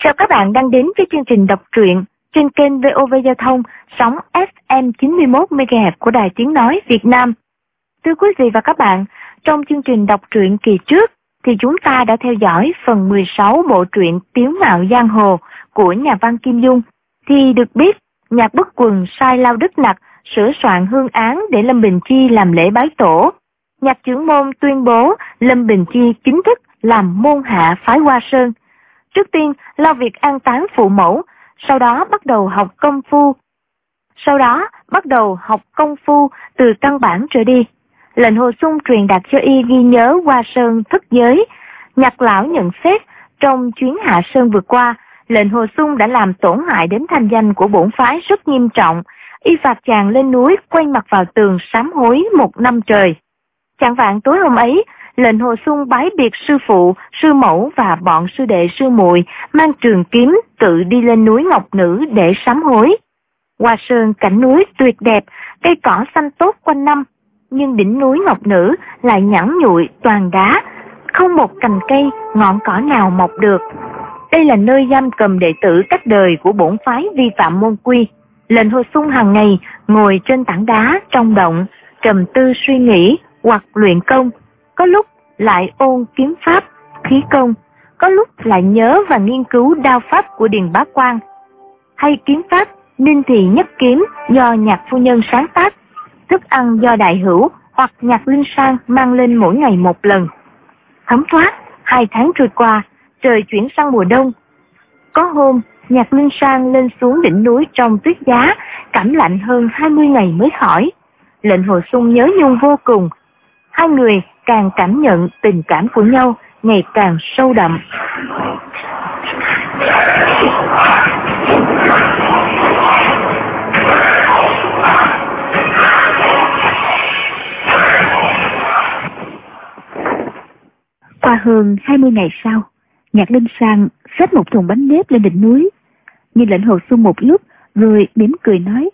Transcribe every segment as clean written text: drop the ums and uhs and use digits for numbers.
Chào các bạn đang đến với chương trình đọc truyện trên kênh VOV Giao thông sóng FM 91 MHz của Đài Tiếng Nói Việt Nam. Thưa quý vị và các bạn, trong chương trình đọc truyện kỳ trước thì chúng ta đã theo dõi phần 16 bộ truyện Tiếu Ngạo Giang Hồ của nhà văn Kim Dung. Thì được biết, Nhạc Bất Quần sai Lao Đức Nặc sửa soạn hương án để Lâm Bình Chi làm lễ bái tổ. Nhạc trưởng môn tuyên bố Lâm Bình Chi chính thức làm môn hạ phái Hoa Sơn. Trước tiên lo việc an táng phụ mẫu, sau đó bắt đầu học công phu từ căn bản trở đi. Lệnh Hồ Xung truyền đạt cho y ghi nhớ Hoa Sơn thất giới. Nhạc lão nhận xét trong chuyến hạ sơn vừa qua, Lệnh Hồ Xung đã làm tổn hại đến thanh danh của bổn phái rất nghiêm trọng. Y phạt chàng lên núi quay mặt vào tường sám hối 1 năm trời. Chạng vạng tối hôm ấy, Lệnh Hồ Xung bái biệt sư phụ, sư mẫu và bọn sư đệ sư muội mang trường kiếm tự đi lên núi Ngọc Nữ để sám hối. Hoa Sơn cảnh núi tuyệt đẹp, cây cỏ xanh tốt quanh năm, nhưng đỉnh núi Ngọc Nữ lại nhẵn nhụi toàn đá, không một cành cây, ngọn cỏ nào mọc được. Đây là nơi giam cầm đệ tử các đời của bổn phái vi phạm môn quy. Lệnh Hồ Xung hàng ngày ngồi trên tảng đá trong động, trầm tư suy nghĩ hoặc luyện công, có lúc lại ôn kiếm pháp, khí công, có lúc lại nhớ và nghiên cứu đao pháp của Điền Bá Quang, hay kiếm pháp Ninh Thị Nhất Kiếm do Nhạc phu nhân sáng tác, thức ăn do Đại Hữu hoặc Nhạc Linh Sang mang lên mỗi ngày 1 lần. Thấm thoát 2 tháng trôi qua, trời chuyển sang mùa đông. Có hôm, Nhạc Linh Sang lên xuống đỉnh núi trong tuyết giá, cảm lạnh hơn 20 ngày mới khỏi. Lệnh Hồ Xung nhớ nhung vô cùng. Hai người càng cảm nhận tình cảm của nhau ngày càng sâu đậm. Qua hơn 20 ngày sau, Nhạc Linh Sang xách một thùng bánh nếp lên đỉnh núi. Nhìn Lệnh Hồ Xung một lúc rồi mỉm cười nói: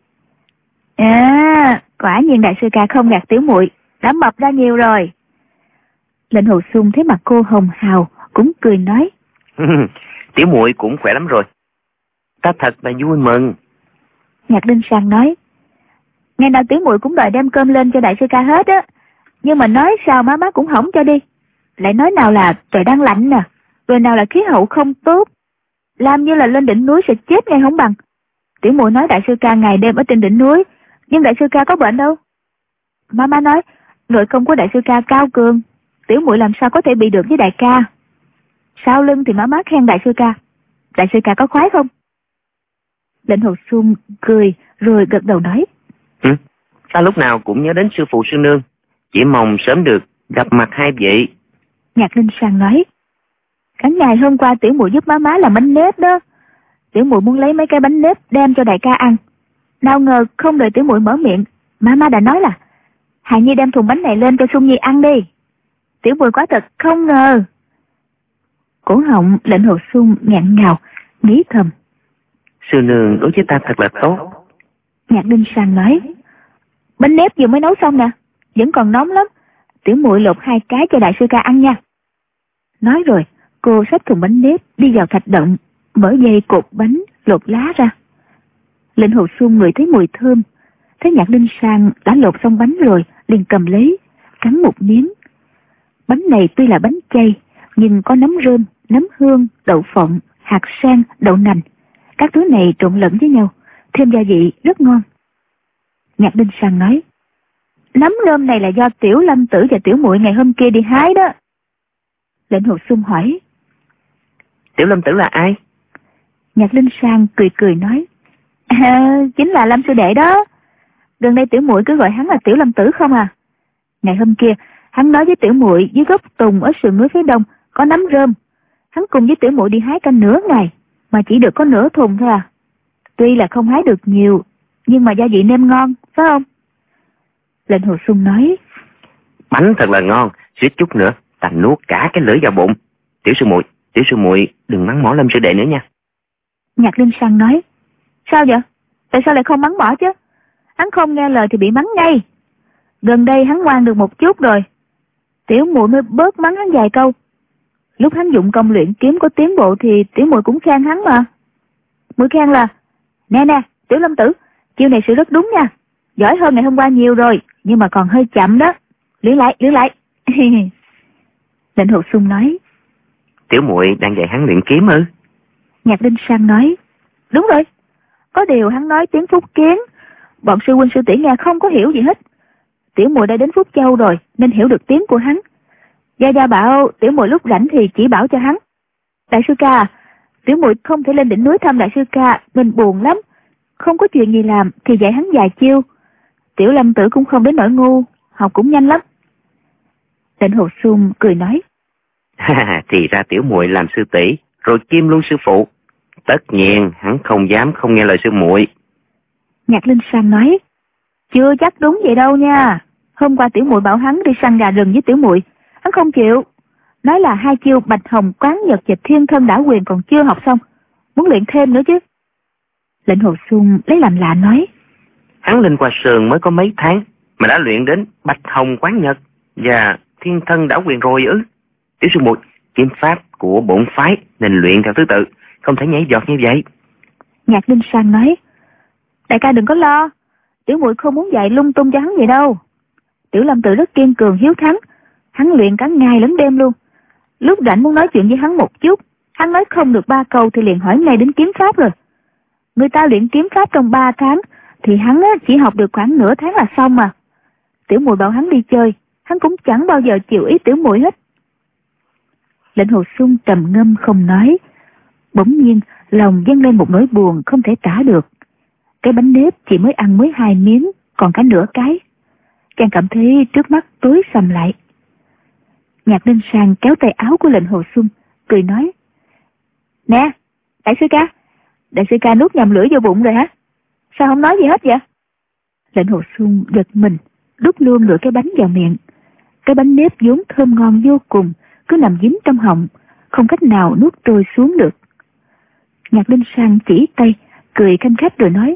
quả nhiên đại sư ca không gạt tiểu muội, đã mập ra nhiều rồi. Lệnh Hồ Xung thấy mặt cô hồng hào cũng cười nói: tiểu muội cũng khỏe lắm rồi, ta thật là vui mừng. Nhạc Linh Sang nói: ngày nào tiểu muội cũng đòi đem cơm lên cho đại sư ca hết á, nhưng mà nói sao má cũng hỏng cho đi. Lại nói nào là trời đang lạnh nè, rồi nào là khí hậu không tốt, làm như là lên đỉnh núi sẽ chết ngay không bằng. Tiểu muội nói đại sư ca ngày đêm ở trên đỉnh núi, nhưng đại sư ca có bệnh đâu. Má nói nội công của đại sư ca cao cường, tiểu muội làm sao có thể bị được với đại ca. Sau lưng thì má khen đại sư ca có khoái không? Lệnh Hồ Xung cười rồi gật đầu nói: ta lúc nào cũng nhớ đến sư phụ sư nương, chỉ mong sớm được gặp mặt hai vị. Nhạc Linh Sang nói: cả ngày hôm qua tiểu muội giúp má làm bánh nếp đó, tiểu muội muốn lấy mấy cái bánh nếp đem cho đại ca ăn. Nào ngờ không đợi tiểu muội mở miệng, má đã nói là: Hà Nhi đem thùng bánh này lên cho Xung Nhi ăn đi. Tiểu muội quá thật không ngờ. Cổ họng Lệnh Hồ Xung nghẹn ngào, nghĩ thầm: sư nương đối với ta thật là tốt. Nhạc Linh Sang nói: bánh nếp vừa mới nấu xong nè, vẫn còn nóng lắm, tiểu muội lột 2 cái cho đại sư ca ăn nha. Nói rồi cô xách thùng bánh nếp đi vào thạch động, mở dây cột bánh, lột lá ra. Lệnh Hồ Xung ngửi thấy mùi thơm, thấy Nhạc Linh Sang đã lột xong bánh rồi, liền cầm lấy, cắn một miếng. Bánh này tuy là bánh chay, nhưng có nấm rơm, nấm hương, đậu phộng, hạt sen, đậu nành. Các thứ này trộn lẫn với nhau, thêm gia vị rất ngon. Nhạc Linh Sang nói: nấm rơm này là do tiểu Lâm Tử và tiểu muội ngày hôm kia đi hái đó. Lệnh Hồ Xung hỏi: tiểu Lâm Tử là ai? Nhạc Linh Sang cười nói: chính là Lâm sư đệ đó. Gần đây tiểu muội cứ gọi hắn là tiểu Lâm Tử không à. Ngày hôm kia hắn nói với tiểu muội dưới gốc tùng ở sườn núi phía đông có nấm rơm. Hắn cùng với tiểu muội đi hái cả nửa ngày mà chỉ được có nửa thùng thôi à. Tuy là không hái được nhiều, nhưng mà gia vị nêm ngon, phải không? Lệnh Hồ Xung nói: bánh thật là ngon, suýt chút nữa ta nuốt cả cái lưỡi vào bụng. Tiểu sư muội đừng mắng mỏ Lâm sư đệ nữa nha. Nhạc Linh Sang nói: sao vậy? Tại sao lại không mắng mỏ chứ? Hắn không nghe lời thì bị mắng ngay. Gần đây hắn ngoan được một chút rồi, tiểu muội mới bớt mắng hắn vài câu. Lúc hắn dụng công luyện kiếm có tiến bộ thì tiểu muội cũng khen hắn mà. Muội khen là: Nè nè, Tiểu Lâm Tử, chiêu này sự rất đúng nha. Giỏi hơn ngày hôm qua nhiều rồi, nhưng mà còn hơi chậm đó. Luyện lại. Lệnh Hồ Sung nói: Tiểu muội đang dạy hắn luyện kiếm ư? Nhạc Linh Sang nói: Đúng rồi. Có điều hắn nói tiếng Phúc Kiến, bọn sư huynh sư tỷ nghe không có hiểu gì hết. Tiểu muội đã đến Phúc Châu rồi nên hiểu được tiếng của hắn. Gia Gia bảo tiểu muội lúc rảnh thì chỉ bảo cho hắn. Đại sư ca, tiểu muội không thể lên đỉnh núi thăm đại sư ca, mình buồn lắm. Không có chuyện gì làm thì dạy hắn vài chiêu. Tiểu Lâm Tử cũng không đến nỗi ngu, học cũng nhanh lắm. Lệnh Hồ Sung cười nói: Thì ra tiểu muội làm sư tỷ, rồi kiêm luôn sư phụ. Tất nhiên hắn không dám không nghe lời sư muội. Nhạc Linh Sang nói: Chưa chắc đúng vậy đâu nha. Hôm qua tiểu muội bảo hắn đi săn gà rừng với tiểu muội, hắn không chịu. Nói là 2 chiêu Bạch Hồng Quán Nhật và Thiên Thân Đả Quyền còn chưa học xong, muốn luyện thêm nữa chứ. Lệnh Hồ Sung lấy làm lạ nói: Hắn lên qua sườn mới có mấy tháng mà đã luyện đến Bạch Hồng Quán Nhật và Thiên Thân Đả Quyền rồi ư? Tiểu sư muội, kiếm pháp của bổn phái nên luyện theo thứ tự, không thể nhảy giọt như vậy. Nhạc Linh Sang nói: Đại ca đừng có lo, tiểu muội không muốn dạy lung tung cho hắn vậy đâu. Tiểu Lâm Tử rất kiên cường hiếu thắng, hắn luyện cả ngày lẫn đêm luôn. Lúc rảnh muốn nói chuyện với hắn một chút, hắn nói không được 3 câu thì liền hỏi ngay đến kiếm pháp rồi. Người ta luyện kiếm pháp trong 3 tháng thì hắn chỉ học được khoảng nửa tháng là xong mà. Tiểu muội bảo hắn đi chơi, hắn cũng chẳng bao giờ chịu ý tiểu muội hết. Lệnh Hồ Sung trầm ngâm không nói. Bỗng nhiên lòng dâng lên một nỗi buồn không thể tả được. Cái bánh nếp chỉ mới ăn mới 2 miếng, còn cả nửa cái. Chàng cảm thấy trước mắt tối sầm lại. Nhạc Linh Sang kéo tay áo của Lệnh Hồ Sung, cười nói: Nè, đại sư ca nuốt nhầm lưỡi vô bụng rồi hả? Sao không nói gì hết vậy? Lệnh Hồ Sung giật mình, đút luôn nửa cái bánh vào miệng. Cái bánh nếp vốn thơm ngon vô cùng, cứ nằm dính trong họng, không cách nào nuốt trôi xuống được. Nhạc Linh Sang chỉ tay, cười khanh khách rồi nói: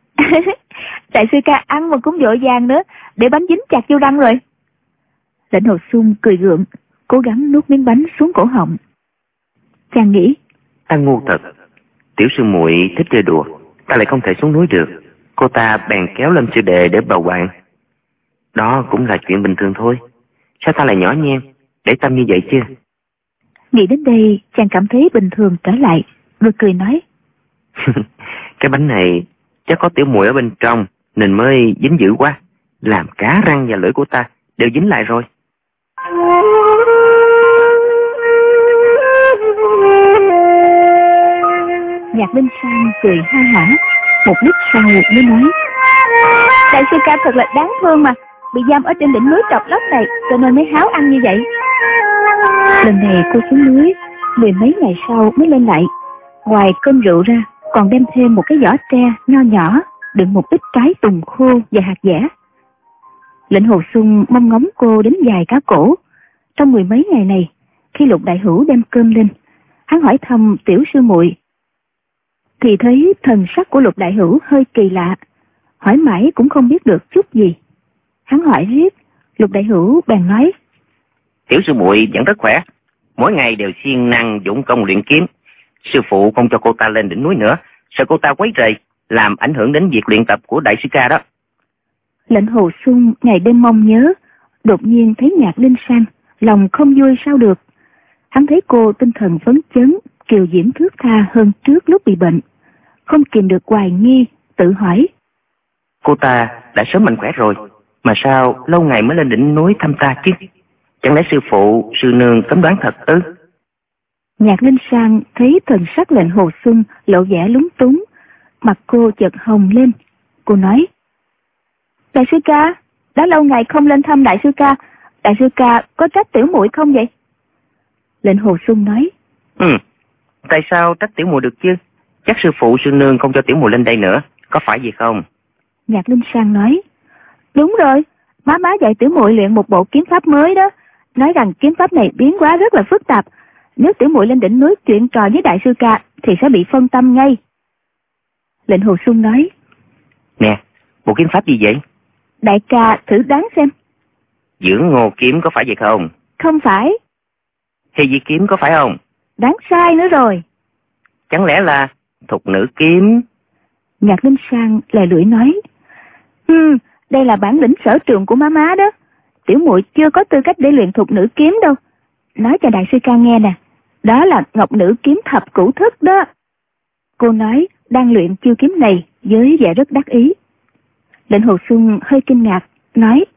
Đại sư ca ăn mà cũng vội vàng nữa, để bánh dính chặt vô răng rồi. Lệnh Hồ Sung cười gượng, cố gắng nuốt miếng bánh xuống cổ họng. Chàng nghĩ: Ta ngu thật, tiểu sư muội thích chơi đùa, ta lại không thể xuống núi được. Cô ta bèn kéo Lâm sư đệ để bầu bạn. Đó cũng là chuyện bình thường thôi. Sao ta lại nhỏ nhen, để tâm như vậy chứ? Nghĩ đến đây, chàng cảm thấy bình thường trở lại, rồi cười nói: Cái bánh này chắc có tiểu muội ở bên trong nên mới dính dữ quá, làm cả răng và lưỡi của ta đều dính lại rồi. Nhạc Linh Sang cười ha hả, một lúc sau mới nói: Đại sư ca thật là đáng thương mà, bị giam ở trên đỉnh núi trọc lóc này cho nên mới háo ăn như vậy. Lần này cô xuống núi, 10 mấy ngày sau mới lên lại. Ngoài cơm rượu ra, còn đem thêm một cái giỏ tre nho nhỏ, đựng một ít trái tùng khô và hạt dẻ. Lệnh Hồ Sung mong ngóng cô đến dài cá cổ. Trong 10 mấy ngày này, khi Lục Đại Hữu đem cơm lên, hắn hỏi thăm tiểu sư muội, thì thấy thần sắc của Lục Đại Hữu hơi kỳ lạ, hỏi mãi cũng không biết được chút gì. Hắn hỏi riết, Lục Đại Hữu bèn nói: Tiểu sư muội vẫn rất khỏe, mỗi ngày đều siêng năng dũng công luyện kiếm. Sư phụ không cho cô ta lên đỉnh núi nữa, sợ cô ta quấy rầy, làm ảnh hưởng đến việc luyện tập của đại sư ca đó. Lệnh Hồ Sung ngày đêm mong nhớ, đột nhiên thấy Nhạc Linh Sang, lòng không vui sao được. Hắn thấy cô tinh thần phấn chấn, kiều diễm thướt tha hơn trước lúc bị bệnh, không kìm được hoài nghi, tự hỏi: Cô ta đã sớm mạnh khỏe rồi, mà sao lâu ngày mới lên đỉnh núi thăm ta chứ? Chẳng lẽ sư phụ, sư nương cấm đoán thật ư? Nhạc Linh Sang thấy thần sắc Lệnh Hồ Sung lộ vẻ lúng túng, mặt cô chợt hồng lên. Cô nói: Đại sư ca, đã lâu ngày không lên thăm đại sư ca có trách tiểu muội không vậy? Lệnh Hồ Sung nói: Tại sao trách tiểu muội được chứ? Chắc sư phụ sư nương không cho tiểu muội lên đây nữa, có phải gì không? Nhạc Linh Sang nói: Đúng rồi, má dạy tiểu muội luyện một bộ kiếm pháp mới đó, nói rằng kiếm pháp này biến hóa rất là phức tạp, nếu tiểu muội lên đỉnh núi chuyện trò với đại sư ca thì sẽ bị phân tâm ngay. Lệnh Hồ Sung nói: Nè, bộ kiếm pháp gì vậy? Đại ca thử đoán xem. Dưỡng Ngô kiếm có phải vậy không? Không phải. Hề Di kiếm có phải không? Đáng sai nữa rồi. Chẳng lẽ là thục nữ kiếm? Nhạc Linh Sang lè lưỡi nói. Đây là bản lĩnh sở trường của má má đó. Tiểu muội chưa có tư cách để luyện thục nữ kiếm đâu. Nói cho đại sư ca nghe nè, đó là ngọc nữ kiếm thập cửu thức đó. Cô nói đang luyện chiêu kiếm này với vẻ rất đắc ý. Lệnh Hồ Xuân hơi kinh ngạc, nói.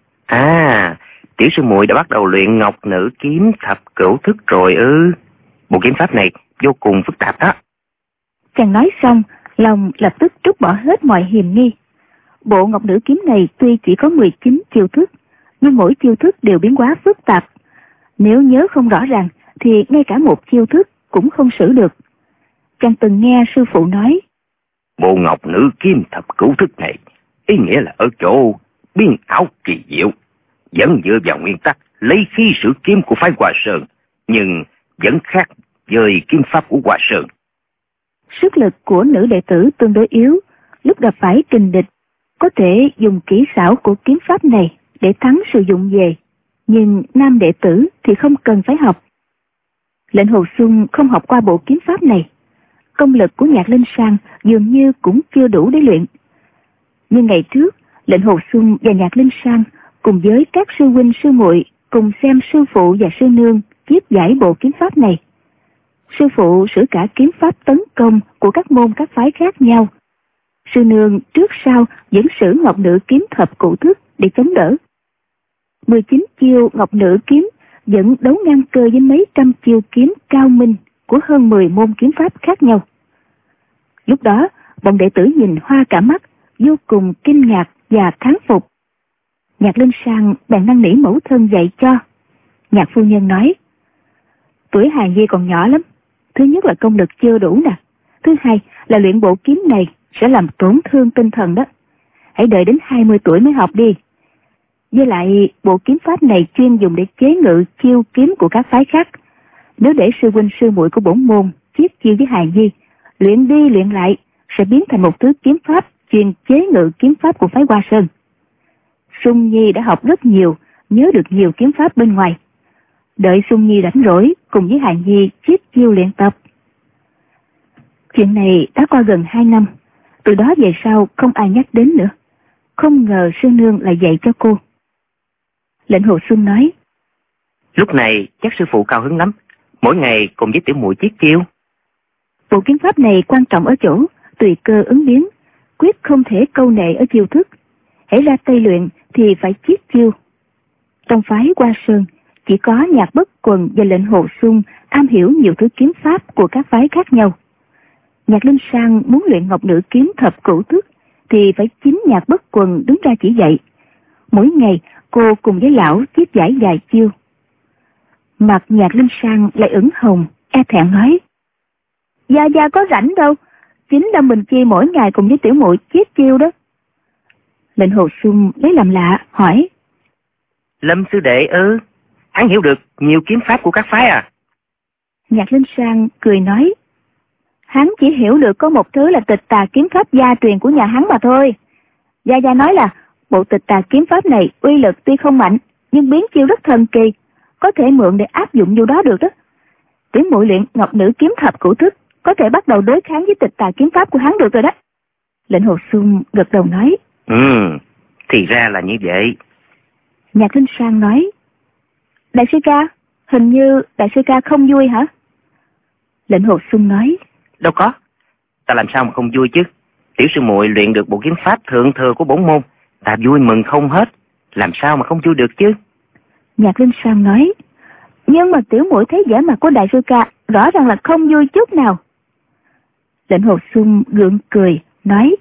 Tiểu sư muội đã bắt đầu luyện ngọc nữ kiếm thập cửu thức rồi ư? Bộ kiếm pháp này vô cùng phức tạp đó. Chàng nói xong, lòng lập tức trút bỏ hết mọi hiềm nghi. Bộ ngọc nữ kiếm này tuy chỉ có 19 chiêu thức, nhưng mỗi chiêu thức đều biến hóa phức tạp. Nếu nhớ không rõ ràng, thì ngay cả một chiêu thức cũng không xử được. Chàng từng nghe sư phụ nói, bộ ngọc nữ kiếm thập cửu thức này, ý nghĩa là ở chỗ biến ảo kỳ diệu, vẫn dựa vào nguyên tắc lấy khí sử kiếm của phái Hoa Sơn, nhưng vẫn khác với kiếm pháp của Hoa Sơn. Sức lực của nữ đệ tử tương đối yếu, lúc gặp phải kình địch, có thể dùng kỹ xảo của kiếm pháp này để thắng sử dụng về, nhưng nam đệ tử thì không cần phải học. Lệnh Hồ Xuân không học qua bộ kiếm pháp này, công lực của Nhạc Linh Sang dường như cũng chưa đủ để luyện. Nhưng ngày trước, Lệnh Hồ Xuân và Nhạc Linh Sang cùng với các sư huynh sư muội cùng xem sư phụ và sư nương chiết giải bộ kiếm pháp này. Sư phụ sử cả kiếm pháp tấn công của các môn các phái khác nhau. Sư nương trước sau vẫn sử ngọc nữ kiếm thập cửu thức để chống đỡ. 19 chiêu ngọc nữ kiếm vẫn đấu ngang cơ với mấy trăm chiêu kiếm cao minh của hơn 10 môn kiếm pháp khác nhau. Lúc đó, bọn đệ tử nhìn hoa cả mắt, vô cùng kinh ngạc và thán phục. Nhạc Linh Sang bèn năn nỉ mẫu thân dạy cho. Nhạc phu nhân nói, tuổi Hà Nhi còn nhỏ lắm. Thứ nhất là công lực chưa đủ nè. Thứ hai là luyện bộ kiếm này sẽ làm tổn thương tinh thần đó. Hãy đợi đến 20 tuổi mới học đi. Với lại bộ kiếm pháp này chuyên dùng để chế ngự chiêu kiếm của các phái khác. Nếu để sư huynh sư muội của bổn môn chiết chiêu với Hà Nhi, luyện đi luyện lại sẽ biến thành một thứ kiếm pháp chuyên chế ngự kiếm pháp của phái Hoa Sơn. Sung Nhi đã học rất nhiều, nhớ được nhiều kiếm pháp bên ngoài. Đợi Sung Nhi rảnh rỗi cùng với Hà Nhi chiết chiêu luyện tập. Chuyện này đã qua gần 2 năm, từ đó về sau không ai nhắc đến nữa. Không ngờ sư nương lại dạy cho cô. Lệnh Hồ Xuân nói, lúc này chắc sư phụ cao hứng lắm, mỗi ngày cùng với tiểu muội chiết chiêu. Bộ kiếm pháp này quan trọng ở chỗ tùy cơ ứng biến, quyết không thể câu nệ ở chiêu thức. Hãy ra tay luyện thì phải chiết chiêu. Trong phái Hoa Sơn chỉ có Nhạc Bất Quần và Lệnh Hồ Xuân am hiểu nhiều thứ kiếm pháp của các phái khác nhau. Nhạc Linh Sang muốn luyện ngọc nữ kiếm thập cửu thức thì phải chính Nhạc Bất Quần đứng ra chỉ dạy. Mỗi ngày cô cùng với lão chiết giải vài chiêu. Mặt Nhạc Linh Sang lại ửng hồng, e thẹn nói, Gia Gia có rảnh đâu, chính là mình chi mỗi ngày cùng với tiểu muội chiết chiêu đó. Lệnh Hồ Xuân lấy làm lạ hỏi, Lâm sư đệ ư? Hắn hiểu được nhiều kiếm pháp của các phái à? Nhạc Linh Sang cười nói, hắn chỉ hiểu được có một thứ là tịch tà kiếm pháp gia truyền của nhà hắn mà thôi. Gia Gia nói là bộ tịch tà kiếm pháp này uy lực tuy không mạnh, nhưng biến chiêu rất thần kỳ, có thể mượn để áp dụng vô đó được đó. Tiểu muội luyện ngọc nữ kiếm thập cửu thức, có thể bắt đầu đối kháng với tịch tà kiếm pháp của hắn được rồi đó. Lệnh Hồ Xuân gật đầu nói, thì ra là như vậy. Nhạc Linh Sang nói, đại sư ca, hình như đại sư ca không vui hả? Lệnh Hồ Xuân nói, đâu có, ta làm sao mà không vui chứ. Tiểu sư muội luyện được bộ kiếm pháp thượng thừa của bổn môn, ta vui mừng không hết, làm sao mà không vui được chứ. Nhạc Linh Sang nói, nhưng mà tiểu muội thấy vẻ mặt của đại sư ca rõ ràng là không vui chút nào. Lệnh Hồ Xuân gượng cười nói,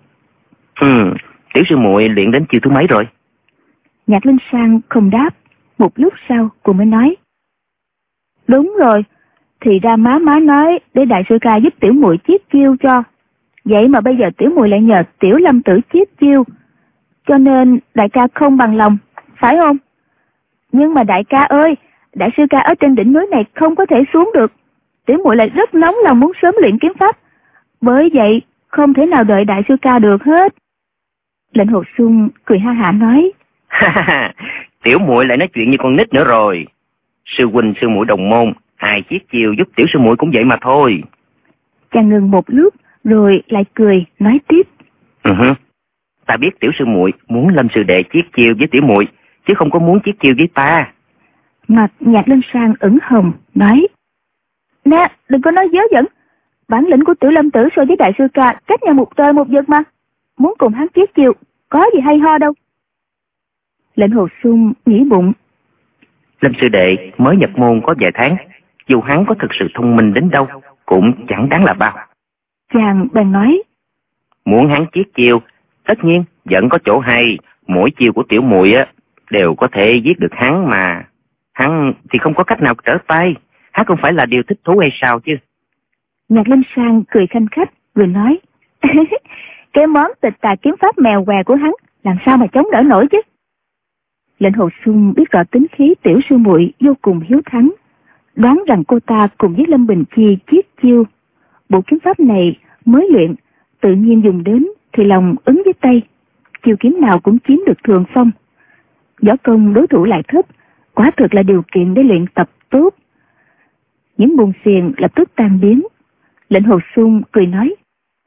tiểu sư muội luyện đến chiêu thứ mấy rồi? Nhạc Linh Sang không đáp. Một lúc sau cô mới nói, đúng rồi, thì ra má nói để đại sư ca giúp tiểu muội chiết chiêu cho. Vậy mà bây giờ tiểu muội lại nhờ tiểu lâm tử chiết chiêu, cho nên đại ca không bằng lòng, phải không? Nhưng mà đại ca ơi, đại sư ca ở trên đỉnh núi này không có thể xuống được. Tiểu muội lại rất nóng lòng muốn sớm luyện kiếm pháp, bởi vậy không thể nào đợi đại sư ca được hết. Lệnh Hồ Xuân cười ha hả nói, tiểu muội lại nói chuyện như con nít nữa rồi. Sư huynh sư muội đồng môn 2 chiếc chiêu giúp tiểu sư muội cũng vậy mà thôi. Chàng ngừng một lúc rồi lại cười nói tiếp. Ta biết tiểu sư muội muốn Lâm sư đệ chiết chiêu với tiểu muội, chứ không có muốn chiết chiêu với ta. Mặt Nhạc Linh Sang ửng hồng nói. Nè, đừng có nói dớ dẫn. Bản lĩnh của tiểu Lâm tử so với đại sư ca cách nhau một trời một vực mà. Muốn cùng hắn chiết chiêu có gì hay ho đâu. Lệnh Hồ Xuân nghĩ bụng. Lâm sư đệ mới nhập môn có vài tháng, dù hắn có thực sự thông minh đến đâu cũng chẳng đáng là bao. Chàng bèn nói. Muốn hắn chiết chiêu, tất nhiên vẫn có chỗ hay. Mỗi chiêu của tiểu muội á đều có thể giết được hắn mà. Hắn thì không có cách nào trở tay. Hắn không phải là điều thích thú hay sao chứ? Nhạc Linh Sang cười khanh khách rồi nói. Cái món tịch tà kiếm pháp mèo què của hắn làm sao mà chống đỡ nổi chứ? Lệnh Hồ Xuân biết rõ tính khí tiểu sư muội vô cùng hiếu thắng, đoán rằng cô ta cùng với Lâm Bình Chi chiết chiêu. Bộ kiếm pháp này mới luyện, tự nhiên dùng đến thì lòng ứng với tay, chiêu kiếm nào cũng chiếm được thượng phong. Võ công đối thủ lại thấp, quả thực là điều kiện để luyện tập tốt. Những buồn phiền lập tức tan biến. Lệnh Hồ Xuân cười nói.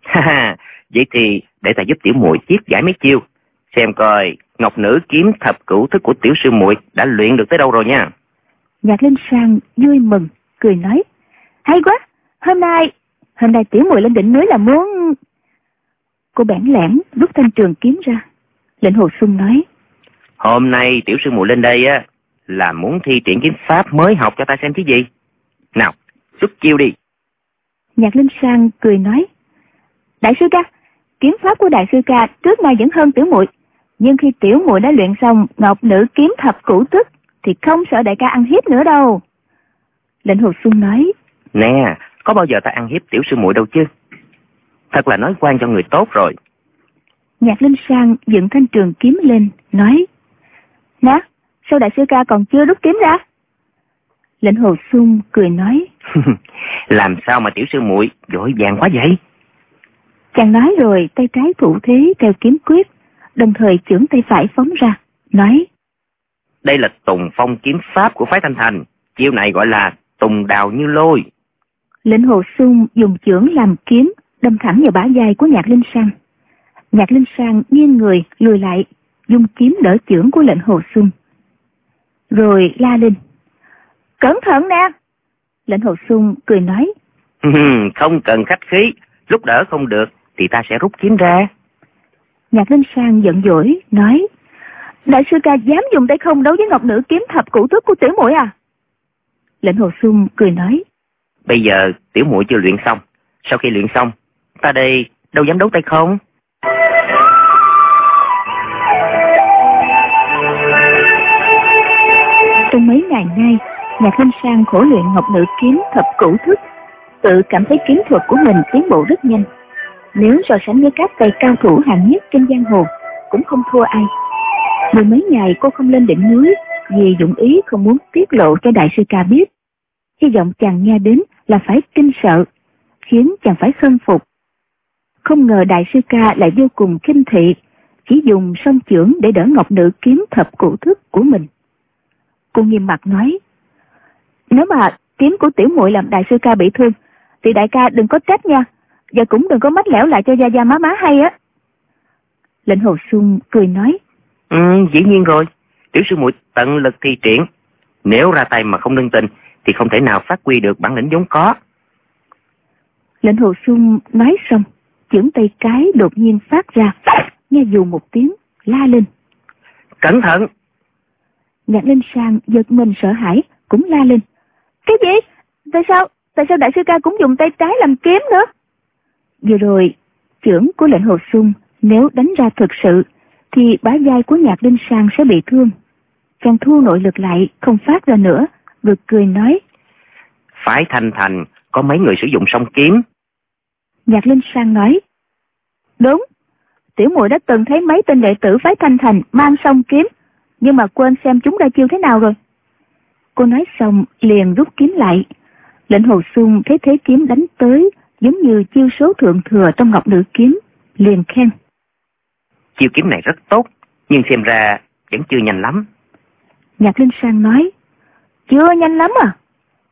Vậy thì để ta giúp tiểu muội chiết giải mấy chiêu, xem coi Ngọc Nữ kiếm thập cửu thức của tiểu sư muội đã luyện được tới đâu rồi nha. Nhạc Linh Sang vui mừng cười nói. Hay quá, hôm nay tiểu muội lên đỉnh núi là muốn... Cô bẽn lẽn rút thanh trường kiếm ra. Lệnh Hồ Xuân nói. Hôm nay tiểu sư muội lên đây á là muốn thi triển kiếm pháp mới học cho ta xem chứ gì. Nào, xuất chiêu đi. Nhạc Linh Sang cười nói. Đại sư ca, kiếm pháp của đại sư ca trước nay vẫn hơn tiểu muội, nhưng khi tiểu muội đã luyện xong Ngọc Nữ kiếm thập cửu thức thì không sợ đại ca ăn hiếp nữa đâu. Lệnh Hồ Xuân nói. Nè, có bao giờ ta ăn hiếp tiểu sư muội đâu chứ. Thật là nói quan cho người tốt rồi. Nhạc Linh Sang dựng thanh trường kiếm lên nói. Nè, sao đại sư ca còn chưa rút kiếm ra? Lệnh Hồ Xuân cười nói. Làm sao mà tiểu sư muội vội vàng quá vậy? Chàng nói rồi tay trái thủ thế theo kiếm quyết, đồng thời chưởng tay phải phóng ra, nói. Đây là Tùng Phong kiếm pháp của phái Thanh Thành, chiêu này gọi là Tùng Đào Như Lôi. Lệnh Hồ Xuân dùng chưởng làm kiếm, đâm thẳng vào bả vai của Nhạc Linh Sang. Nhạc Linh Sang nghiêng người lùi lại, dùng kiếm đỡ chưởng của Lệnh Hồ Xuân, rồi la lên. Cẩn thận nè! Lệnh Hồ Xuân cười nói. Không cần khách khí, lúc đỡ không được thì ta sẽ rút kiếm ra. Nhạc Linh Sang giận dỗi nói. Đại sư ca dám dùng tay không đấu với Ngọc Nữ kiếm thập cửu thức của tiểu muội à? Lệnh Hồ Xuân cười nói. Bây giờ tiểu muội chưa luyện xong, sau khi luyện xong ta đây đâu dám đấu tay không. Trong mấy ngày nay, Nhạc Linh Sang khổ luyện Ngọc Nữ kiếm thập cửu thức, tự cảm thấy kiếm thuật của mình tiến bộ rất nhanh. Nếu so sánh với các tay cao thủ hạng nhất trên giang hồ, cũng không thua ai. Mười mấy ngày cô không lên đỉnh núi vì dụng ý không muốn tiết lộ cho đại sư ca biết. Hy vọng chàng nghe đến là phải kinh sợ, khiến chàng phải khâm phục. Không ngờ đại sư ca lại vô cùng khinh thị, chỉ dùng song chưởng để đỡ Ngọc Nữ kiếm thập cửu thức của mình. Cô nghiêm mặt nói. Nếu mà kiếm của tiểu muội làm đại sư ca bị thương thì đại ca đừng có trách nha, và cũng đừng có mách lẻo lại cho gia gia má má hay á. Lệnh Hồ Xuân cười nói. Dĩ nhiên rồi, tiểu sư muội tận lực thi triển, nếu ra tay mà không nương tình thì không thể nào phát huy được bản lĩnh vốn có. Lệnh Hồ Xuân nói xong, chưởng tay trái đột nhiên phát ra, nghe dù một tiếng, la lên. Cẩn thận! Nhạc Linh Sang giật mình sợ hãi, cũng la lên. Cái gì? Tại sao đại sư ca cũng dùng tay trái làm kiếm nữa? Vừa rồi, chưởng của Lệnh Hồ Xuân nếu đánh ra thực sự thì bả vai của Nhạc Linh Sang sẽ bị thương. Chàng thu nội lực lại, không phát ra nữa, vừa cười nói. Phái Thanh Thành có mấy người sử dụng song kiếm? Nhạc Linh Sang nói. Đúng, tiểu muội đã từng thấy mấy tên đệ tử phái Thanh Thành mang song kiếm, nhưng mà quên xem chúng ra chiêu thế nào rồi. Cô nói xong liền rút kiếm lại. Lệnh Hồ Xuân thấy thế kiếm đánh tới giống như chiêu số thượng thừa trong Ngọc Nữ kiếm, liền khen. Chiêu kiếm này rất tốt, nhưng xem ra vẫn chưa nhanh lắm. Nhạc Linh Sang nói. Chưa nhanh lắm à?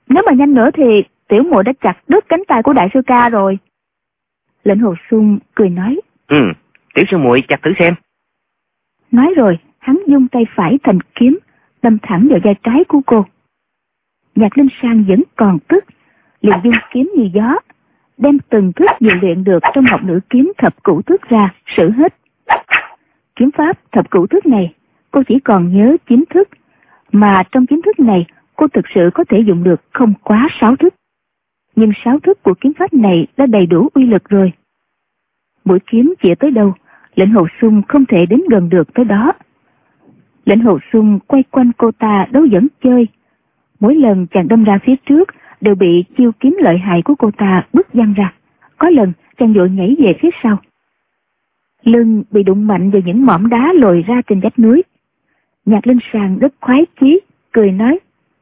Nếu mà nhanh nữa thì tiểu muội đã chặt đứt cánh tay của đại sư ca rồi. Lệnh Hồ Xuân cười nói. Tiểu sư muội chặt thử xem. Nói rồi, hắn dung tay phải thành kiếm, đâm thẳng vào vai trái của cô. Nhạc Linh Sang vẫn còn tức, liền dung kiếm như gió, đem từng thức vừa luyện được trong học nữ kiếm thập cửu thức ra, sử hết. Kiếm pháp thập cửu thức này, cô chỉ còn nhớ 9 thức, mà trong 9 thức này, cô thực sự có thể dùng được không quá 6 thức. Nhưng 6 thức của kiếm pháp này đã đầy đủ uy lực rồi. Mũi kiếm chĩa tới đâu, Lệnh Hồ Xuân không thể đến gần được tới đó. Lệnh Hồ Xuân quay quanh cô ta đấu dẫn chơi. Mỗi lần chàng đâm ra phía trước đều bị chiêu kiếm lợi hại của cô ta bứt văng ra. Có lần chàng vội nhảy về phía sau. Lưng bị đụng mạnh vào những mỏm đá lồi ra trên vách núi. Nhạc Linh Sang rất khoái chí, cười nói.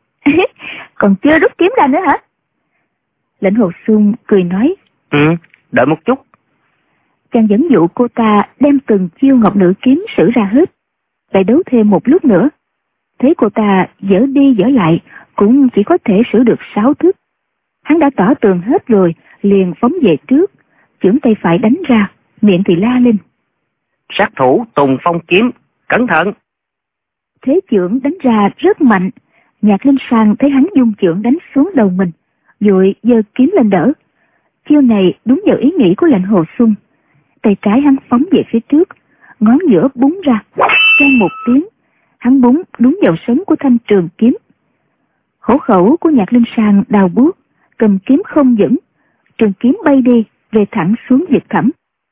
Còn chưa rút kiếm ra nữa hả? Lệnh Hồ Xuân cười nói. Đợi một chút. Chàng dẫn dụ cô ta đem từng chiêu ngọc nữ kiếm sử ra hết, lại đấu thêm một lúc nữa. Thế cô ta dở đi dở lại cũng chỉ có thể sử được 6 thức. Hắn đã tỏ tường hết rồi, liền phóng về trước, chưởng tay phải đánh ra, miệng thì la lên. Sát thủ Tùng Phong kiếm, cẩn thận. Thế chưởng đánh ra rất mạnh. Nhạc Linh Sang thấy hắn dung chưởng đánh xuống đầu mình, vội giơ kiếm lên đỡ. Chiêu này đúng vào ý nghĩ của Lệnh Hồ Xuân. Tay trái hắn phóng về phía trước, ngón giữa búng ra, keng một tiếng, hắn búng đúng vào sống của thanh trường kiếm. Hổ khẩu của Nhạc Linh Sang đào buốt, cầm kiếm không vững, trường kiếm bay đi, về thẳng xuống vực thẳm.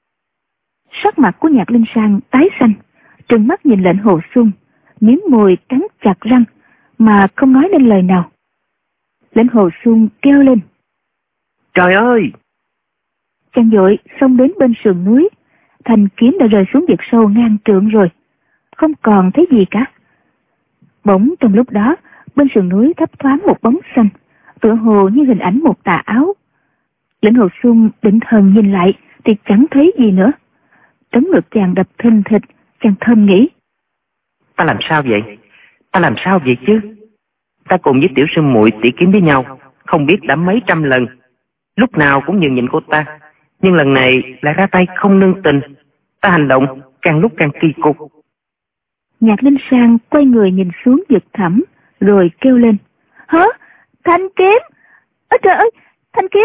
Sắc mặt của Nhạc Linh Sang tái xanh, trừng mắt nhìn Lệnh Hồ Xuân, miếm môi cắn chặt răng, mà không nói nên lời nào. Lệnh Hồ Xuân kêu lên. Trời ơi! Chàng vội xông đến bên sườn núi, thanh kiếm đã rơi xuống vực sâu ngang trượng rồi, không còn thấy gì cả. Bỗng trong lúc đó, bên sườn núi thấp thoáng một bóng xanh, tựa hồ như hình ảnh một tà áo. Lệnh Hồ Xuân định thần nhìn lại thì chẳng thấy gì nữa. Trống ngực chàng đập thình thịch, chàng thầm nghĩ. Ta làm sao vậy? Ta làm sao vậy chứ? Ta cùng với tiểu sư muội tỉ kiếm với nhau, không biết đã mấy trăm lần. Lúc nào cũng nhường nhịn cô ta, nhưng lần này lại ra tay không nương tình. Ta hành động càng lúc càng kỳ cục. Nhạc Linh Sang quay người nhìn xuống vực thẳm, rồi kêu lên. Hả? Thanh kiếm! Ôi trời ơi! Thanh kiếm!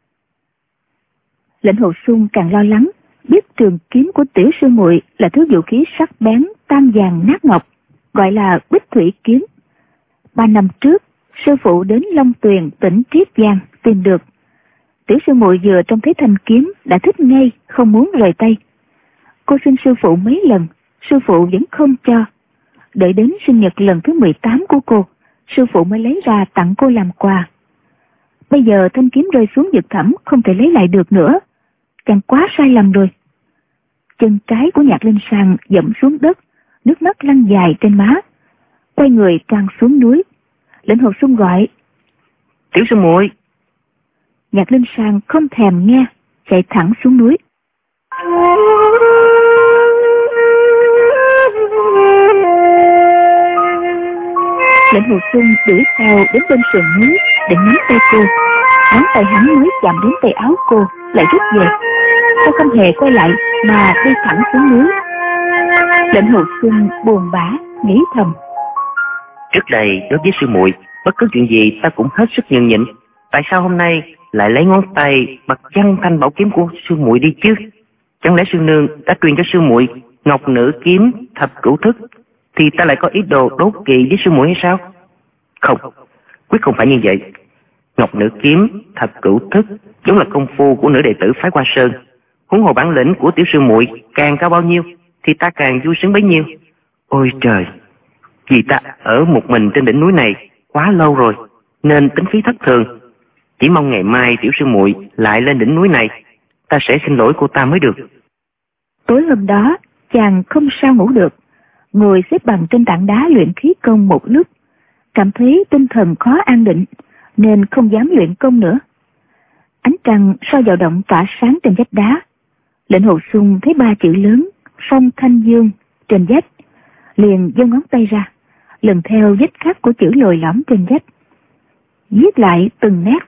Lệnh Hồ Xuân càng lo lắng, biết trường kiếm của tiểu sư muội là thứ vũ khí sắc bén, tam vàng nát ngọc, gọi là Bích Thủy kiếm. 3 năm trước, sư phụ đến Long Tuyền, tỉnh Triết Giang tìm được. Tiểu sư muội vừa trông thấy thanh kiếm đã thích ngay, không muốn rời tay. Cô xin sư phụ mấy lần, sư phụ vẫn không cho. Đợi đến sinh nhật lần thứ 18 của cô, sư phụ mới lấy ra tặng cô làm quà. Bây giờ thanh kiếm rơi xuống vực thẳm, không thể lấy lại được nữa. Chàng quá sai lầm rồi. Chân trái của Nhạc Linh Sang dẫm xuống đất, nước mắt lăn dài trên má. Quay người tràn xuống núi. Lệnh Hồ Xuân gọi. Tiểu sư muội. Nhạc Linh Sang không thèm nghe, chạy thẳng xuống núi. Lệnh Hồ Xuân đuổi theo đến bên sườn núi định nắm tay cô. Ngón tay hắn mới chạm đến tay áo cô, lại rút về. Cô không hề quay lại mà đi thẳng xuống núi. Lệnh Hồ Xuân buồn bã nghĩ thầm. Trước đây đối với sư muội, bất cứ chuyện gì ta cũng hết sức nhường nhịn. Tại sao hôm nay lại lấy ngón tay bật văng thanh bảo kiếm của sư muội đi chứ? Chẳng lẽ sư nương đã truyền cho sư muội ngọc nữ kiếm thập cửu thức, thì ta lại có ý đồ đố kỵ với sư muội hay sao? Không, quyết không phải như vậy. Ngọc nữ kiếm thập cửu thức giống là công phu của nữ đệ tử phái Hoa Sơn. Huống hồ bản lĩnh của tiểu sư muội càng cao bao nhiêu thì ta càng vui sướng bấy nhiêu. Ôi trời, vì ta ở một mình trên đỉnh núi này quá lâu rồi nên tính khí thất thường. Chỉ mong ngày mai tiểu sư muội lại lên đỉnh núi này, ta sẽ xin lỗi cô ta mới được. Tối hôm đó chàng không sao ngủ được, ngồi xếp bằng trên tảng đá luyện khí công một lúc, cảm thấy tinh thần khó an định nên không dám luyện công nữa. Ánh trăng soi vào động tỏa sáng trên vách đá. Lệnh Hồ Xuân thấy 3 chữ lớn Phong Thanh Dương trên vách, liền giơ ngón tay ra, lần theo vết khắc của chữ lồi lõm trên vách. viết lại từng nét.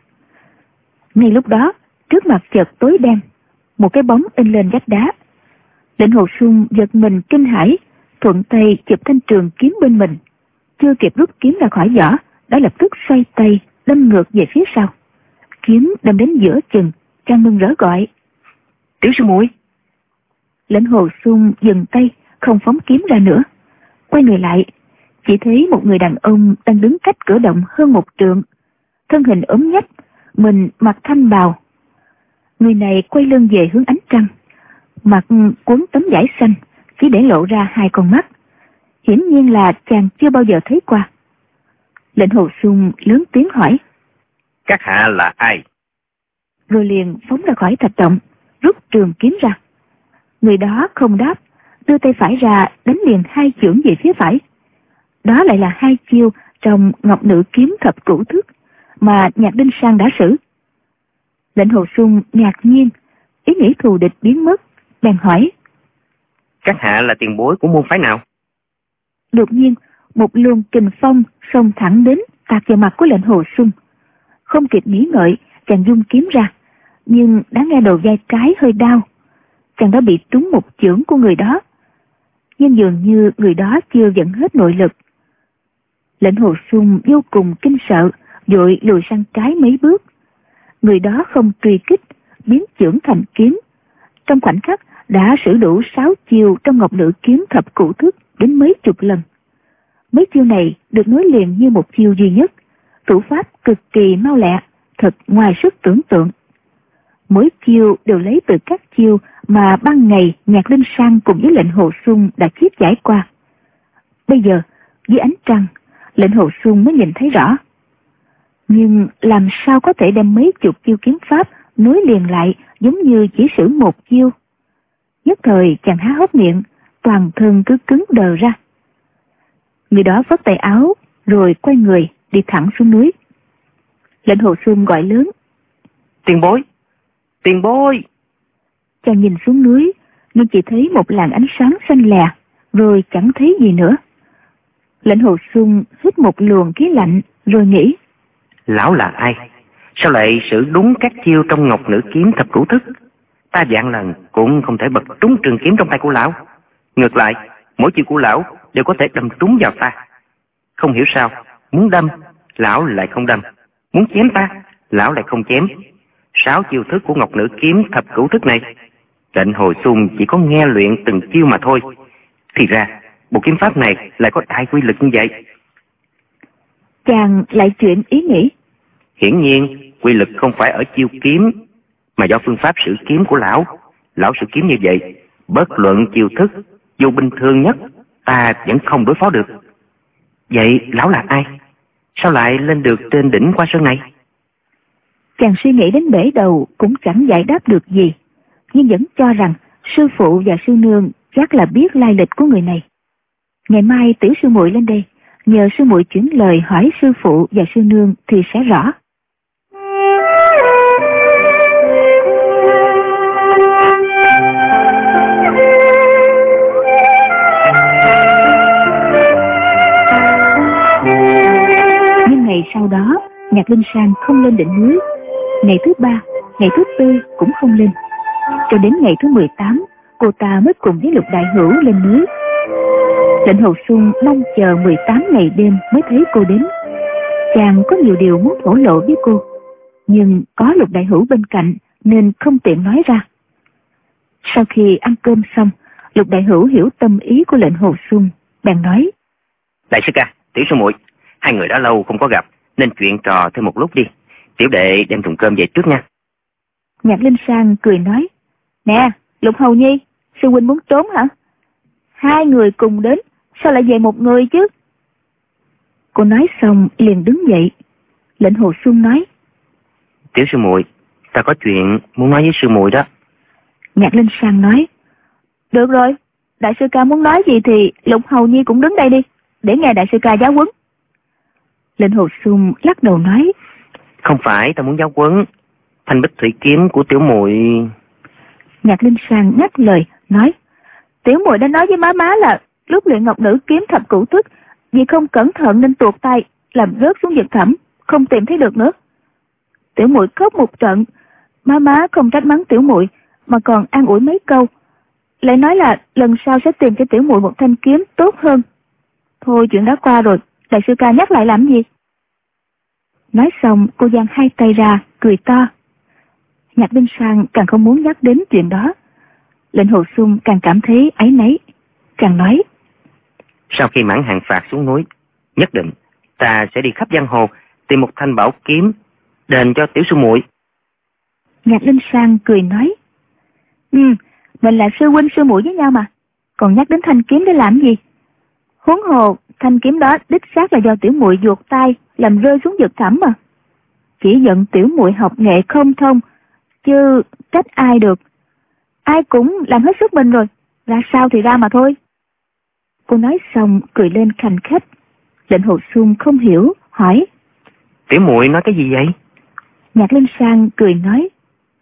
Ngay lúc đó, trước mặt chợt tối đen, một cái bóng in lên vách đá. Lệnh Hồ Xuân giật mình kinh hãi, thuận tay chụp thanh trường kiếm bên mình, chưa kịp rút kiếm ra khỏi vỏ, đã lập tức xoay tay đâm ngược về phía sau. Kiếm đâm đến giữa chừng, chàng mừng rỡ gọi: Tiểu sư muội. Lệnh Hồ Xuân dừng tay, không phóng kiếm ra nữa, quay người lại, chỉ thấy một người đàn ông đang đứng cách cửa động hơn 1 trượng, thân hình ốm nhách, mình mặc thanh bào. Người này quay lưng về hướng ánh trăng, mặt cuốn tấm vải xanh, chỉ để lộ ra 2 con mắt, hiển nhiên là chàng chưa bao giờ thấy qua. Lệnh Hồ Xuân lớn tiếng hỏi: Các hạ là ai? Rồi liền phóng ra khỏi thạch động, rút trường kiếm ra. Người đó không đáp, đưa tay phải ra đánh liền 2 chưởng về phía phải. Đó lại là 2 chiêu trong Ngọc Nữ Kiếm Thập Cửu Thức mà Nhạc Đinh Sang đã sử. Lệnh Hồ Xuân ngạc nhiên, ý nghĩ thù địch biến mất, bèn hỏi: Các hạ là tiền bối của môn phái nào? Đột nhiên một luồng kình phong xông thẳng đến, tạt vào mặt của Lệnh Hồ Xuân. Không kịp nghĩ ngợi, chàng vung kiếm ra, nhưng đã nghe đầu vai trái hơi đau. Chàng đã bị trúng một chưởng của người đó, nhưng dường như người đó chưa dẫn hết nội lực. Lệnh Hồ Xuân vô cùng kinh sợ, vội lùi sang trái mấy bước. Người đó không truy kích, biến chưởng thành kiếm, trong khoảnh khắc đã sử đủ 6 chiêu trong Ngọc Nữ Kiếm Thập Cửu Thức đến mấy chục lần. Mấy chiêu này được nối liền như một chiêu duy nhất, thủ pháp cực kỳ mau lẹ, thật ngoài sức tưởng tượng. Mỗi chiêu đều lấy từ các chiêu mà ban ngày Nhạc Linh Sang cùng với Lệnh Hồ Xuân đã kiếp giải qua. Bây giờ dưới ánh trăng, Lệnh Hồ Xuân mới nhìn thấy rõ. Nhưng làm sao có thể đem mấy chục chiêu kiếm pháp nối liền lại giống như chỉ sử một chiêu? Nhất thời chàng há hốc miệng, toàn thân cứ cứng đờ ra. Người đó phất tay áo rồi quay người đi thẳng xuống núi. Lệnh Hồ Xuân gọi lớn: Tiền bối! Tiền bối! Chàng nhìn xuống núi, nhưng chỉ thấy một làn ánh sáng xanh lè, rồi chẳng thấy gì nữa. Lệnh Hồ Xuân hít một luồng khí lạnh, rồi nghĩ: Lão là ai? Sao lại sử đúng các chiêu trong Ngọc Nữ Kiếm Thập Cửu Thức? Ta vạn lần cũng không thể bật trúng trường kiếm trong tay của lão. Ngược lại, mỗi chiêu của lão đều có thể đâm trúng vào ta. Không hiểu sao, muốn đâm, lão lại không đâm. Muốn chém ta, lão lại không chém. 6 chiêu thức của Ngọc Nữ Kiếm Thập Cửu Thức này, Lệnh Hồ Xuân chỉ có nghe luyện từng chiêu mà thôi. Thì ra, bộ kiếm pháp này lại có đại quy lực như vậy. Chàng lại chuyển ý nghĩ. Hiển nhiên, quy lực không phải ở chiêu kiếm, mà do phương pháp sử kiếm của lão. Lão sử kiếm như vậy, bất luận chiêu thức, dù bình thường nhất, ta vẫn không đối phó được. Vậy lão là ai? Sao lại lên được trên đỉnh Hoa Sơn này? Chàng suy nghĩ đến bể đầu cũng chẳng giải đáp được gì, nhưng vẫn cho rằng sư phụ và sư nương chắc là biết lai lịch của người này. Ngày mai tiểu sư muội lên đây, nhờ sư muội chuyển lời hỏi sư phụ và sư nương thì sẽ rõ. Nhưng ngày sau đó, Nhạc Linh Sang không lên đỉnh núi. Ngày thứ 3, ngày thứ 4 cũng không lên. Cho đến ngày thứ 18, cô ta mới cùng với Lục Đại Hữu lên núi. Lệnh Hồ Xuân mong chờ 18 ngày đêm mới thấy cô đến. Chàng có nhiều điều muốn thổ lộ với cô, nhưng có Lục Đại Hữu bên cạnh nên không tiện nói ra. Sau khi ăn cơm xong, Lục Đại Hữu hiểu tâm ý của Lệnh Hồ Xuân, bèn nói: Đại sư ca, tiểu sư muội, hai người đã lâu không có gặp, nên chuyện trò thêm một lúc đi. Tiểu đệ đem thùng cơm về trước nha. Nhạc Linh Sang cười nói: Nè, Lục Hầu Nhi, sư huynh muốn trốn hả? 2 người cùng đến, sao lại về một người chứ? Cô nói xong liền đứng dậy. Lệnh Hồ Xuân nói: Tiểu sư muội, ta có chuyện muốn nói với sư muội đó. Nhạc Linh Sang nói: Được rồi, đại sư ca muốn nói gì thì Lục Hầu Nhi cũng đứng đây đi, để nghe đại sư ca giáo huấn. Lệnh Hồ Xuân lắc đầu nói: Không phải ta muốn giáo huấn, thanh bích thủy kiếm của tiểu muội. Nhạc Linh Sang ngắt lời nói: Tiểu muội đã nói với má là lúc luyện Ngọc Nữ Kiếm Thập Cửu Thức, vì không cẩn thận nên tuột tay làm rớt xuống vực thẳm, không tìm thấy được nữa. Tiểu muội khóc một trận, má không trách mắng tiểu muội mà còn an ủi mấy câu, lại nói là lần sau sẽ tìm cho tiểu muội một thanh kiếm tốt hơn. Thôi chuyện đã qua rồi, đại sư ca nhắc lại làm gì? Nói xong cô giang hai tay ra cười to. Nhạc Đinh Sang càng không muốn nhắc đến chuyện đó. Lệnh Hồ Xuân càng cảm thấy áy náy, càng nói: Sau khi mãn hạn phạt xuống núi, nhất định ta sẽ đi khắp giang hồ tìm một thanh bảo kiếm đền cho tiểu sư muội. Nhạc Đinh Sang cười nói: mình là sư huynh sư muội với nhau mà, còn nhắc đến thanh kiếm để làm gì? Huống hồ thanh kiếm đó đích xác là do tiểu muội vuột tay làm rơi xuống vực thẳm mà. Chỉ giận tiểu muội học nghệ không thông, chứ trách ai được. Ai cũng làm hết sức mình rồi, ra sao thì ra mà thôi. Cô nói xong cười lên khanh khách. Lệnh Hồ Xuân không hiểu, hỏi: Tiểu muội nói cái gì vậy? Nhạc Linh Sang cười nói: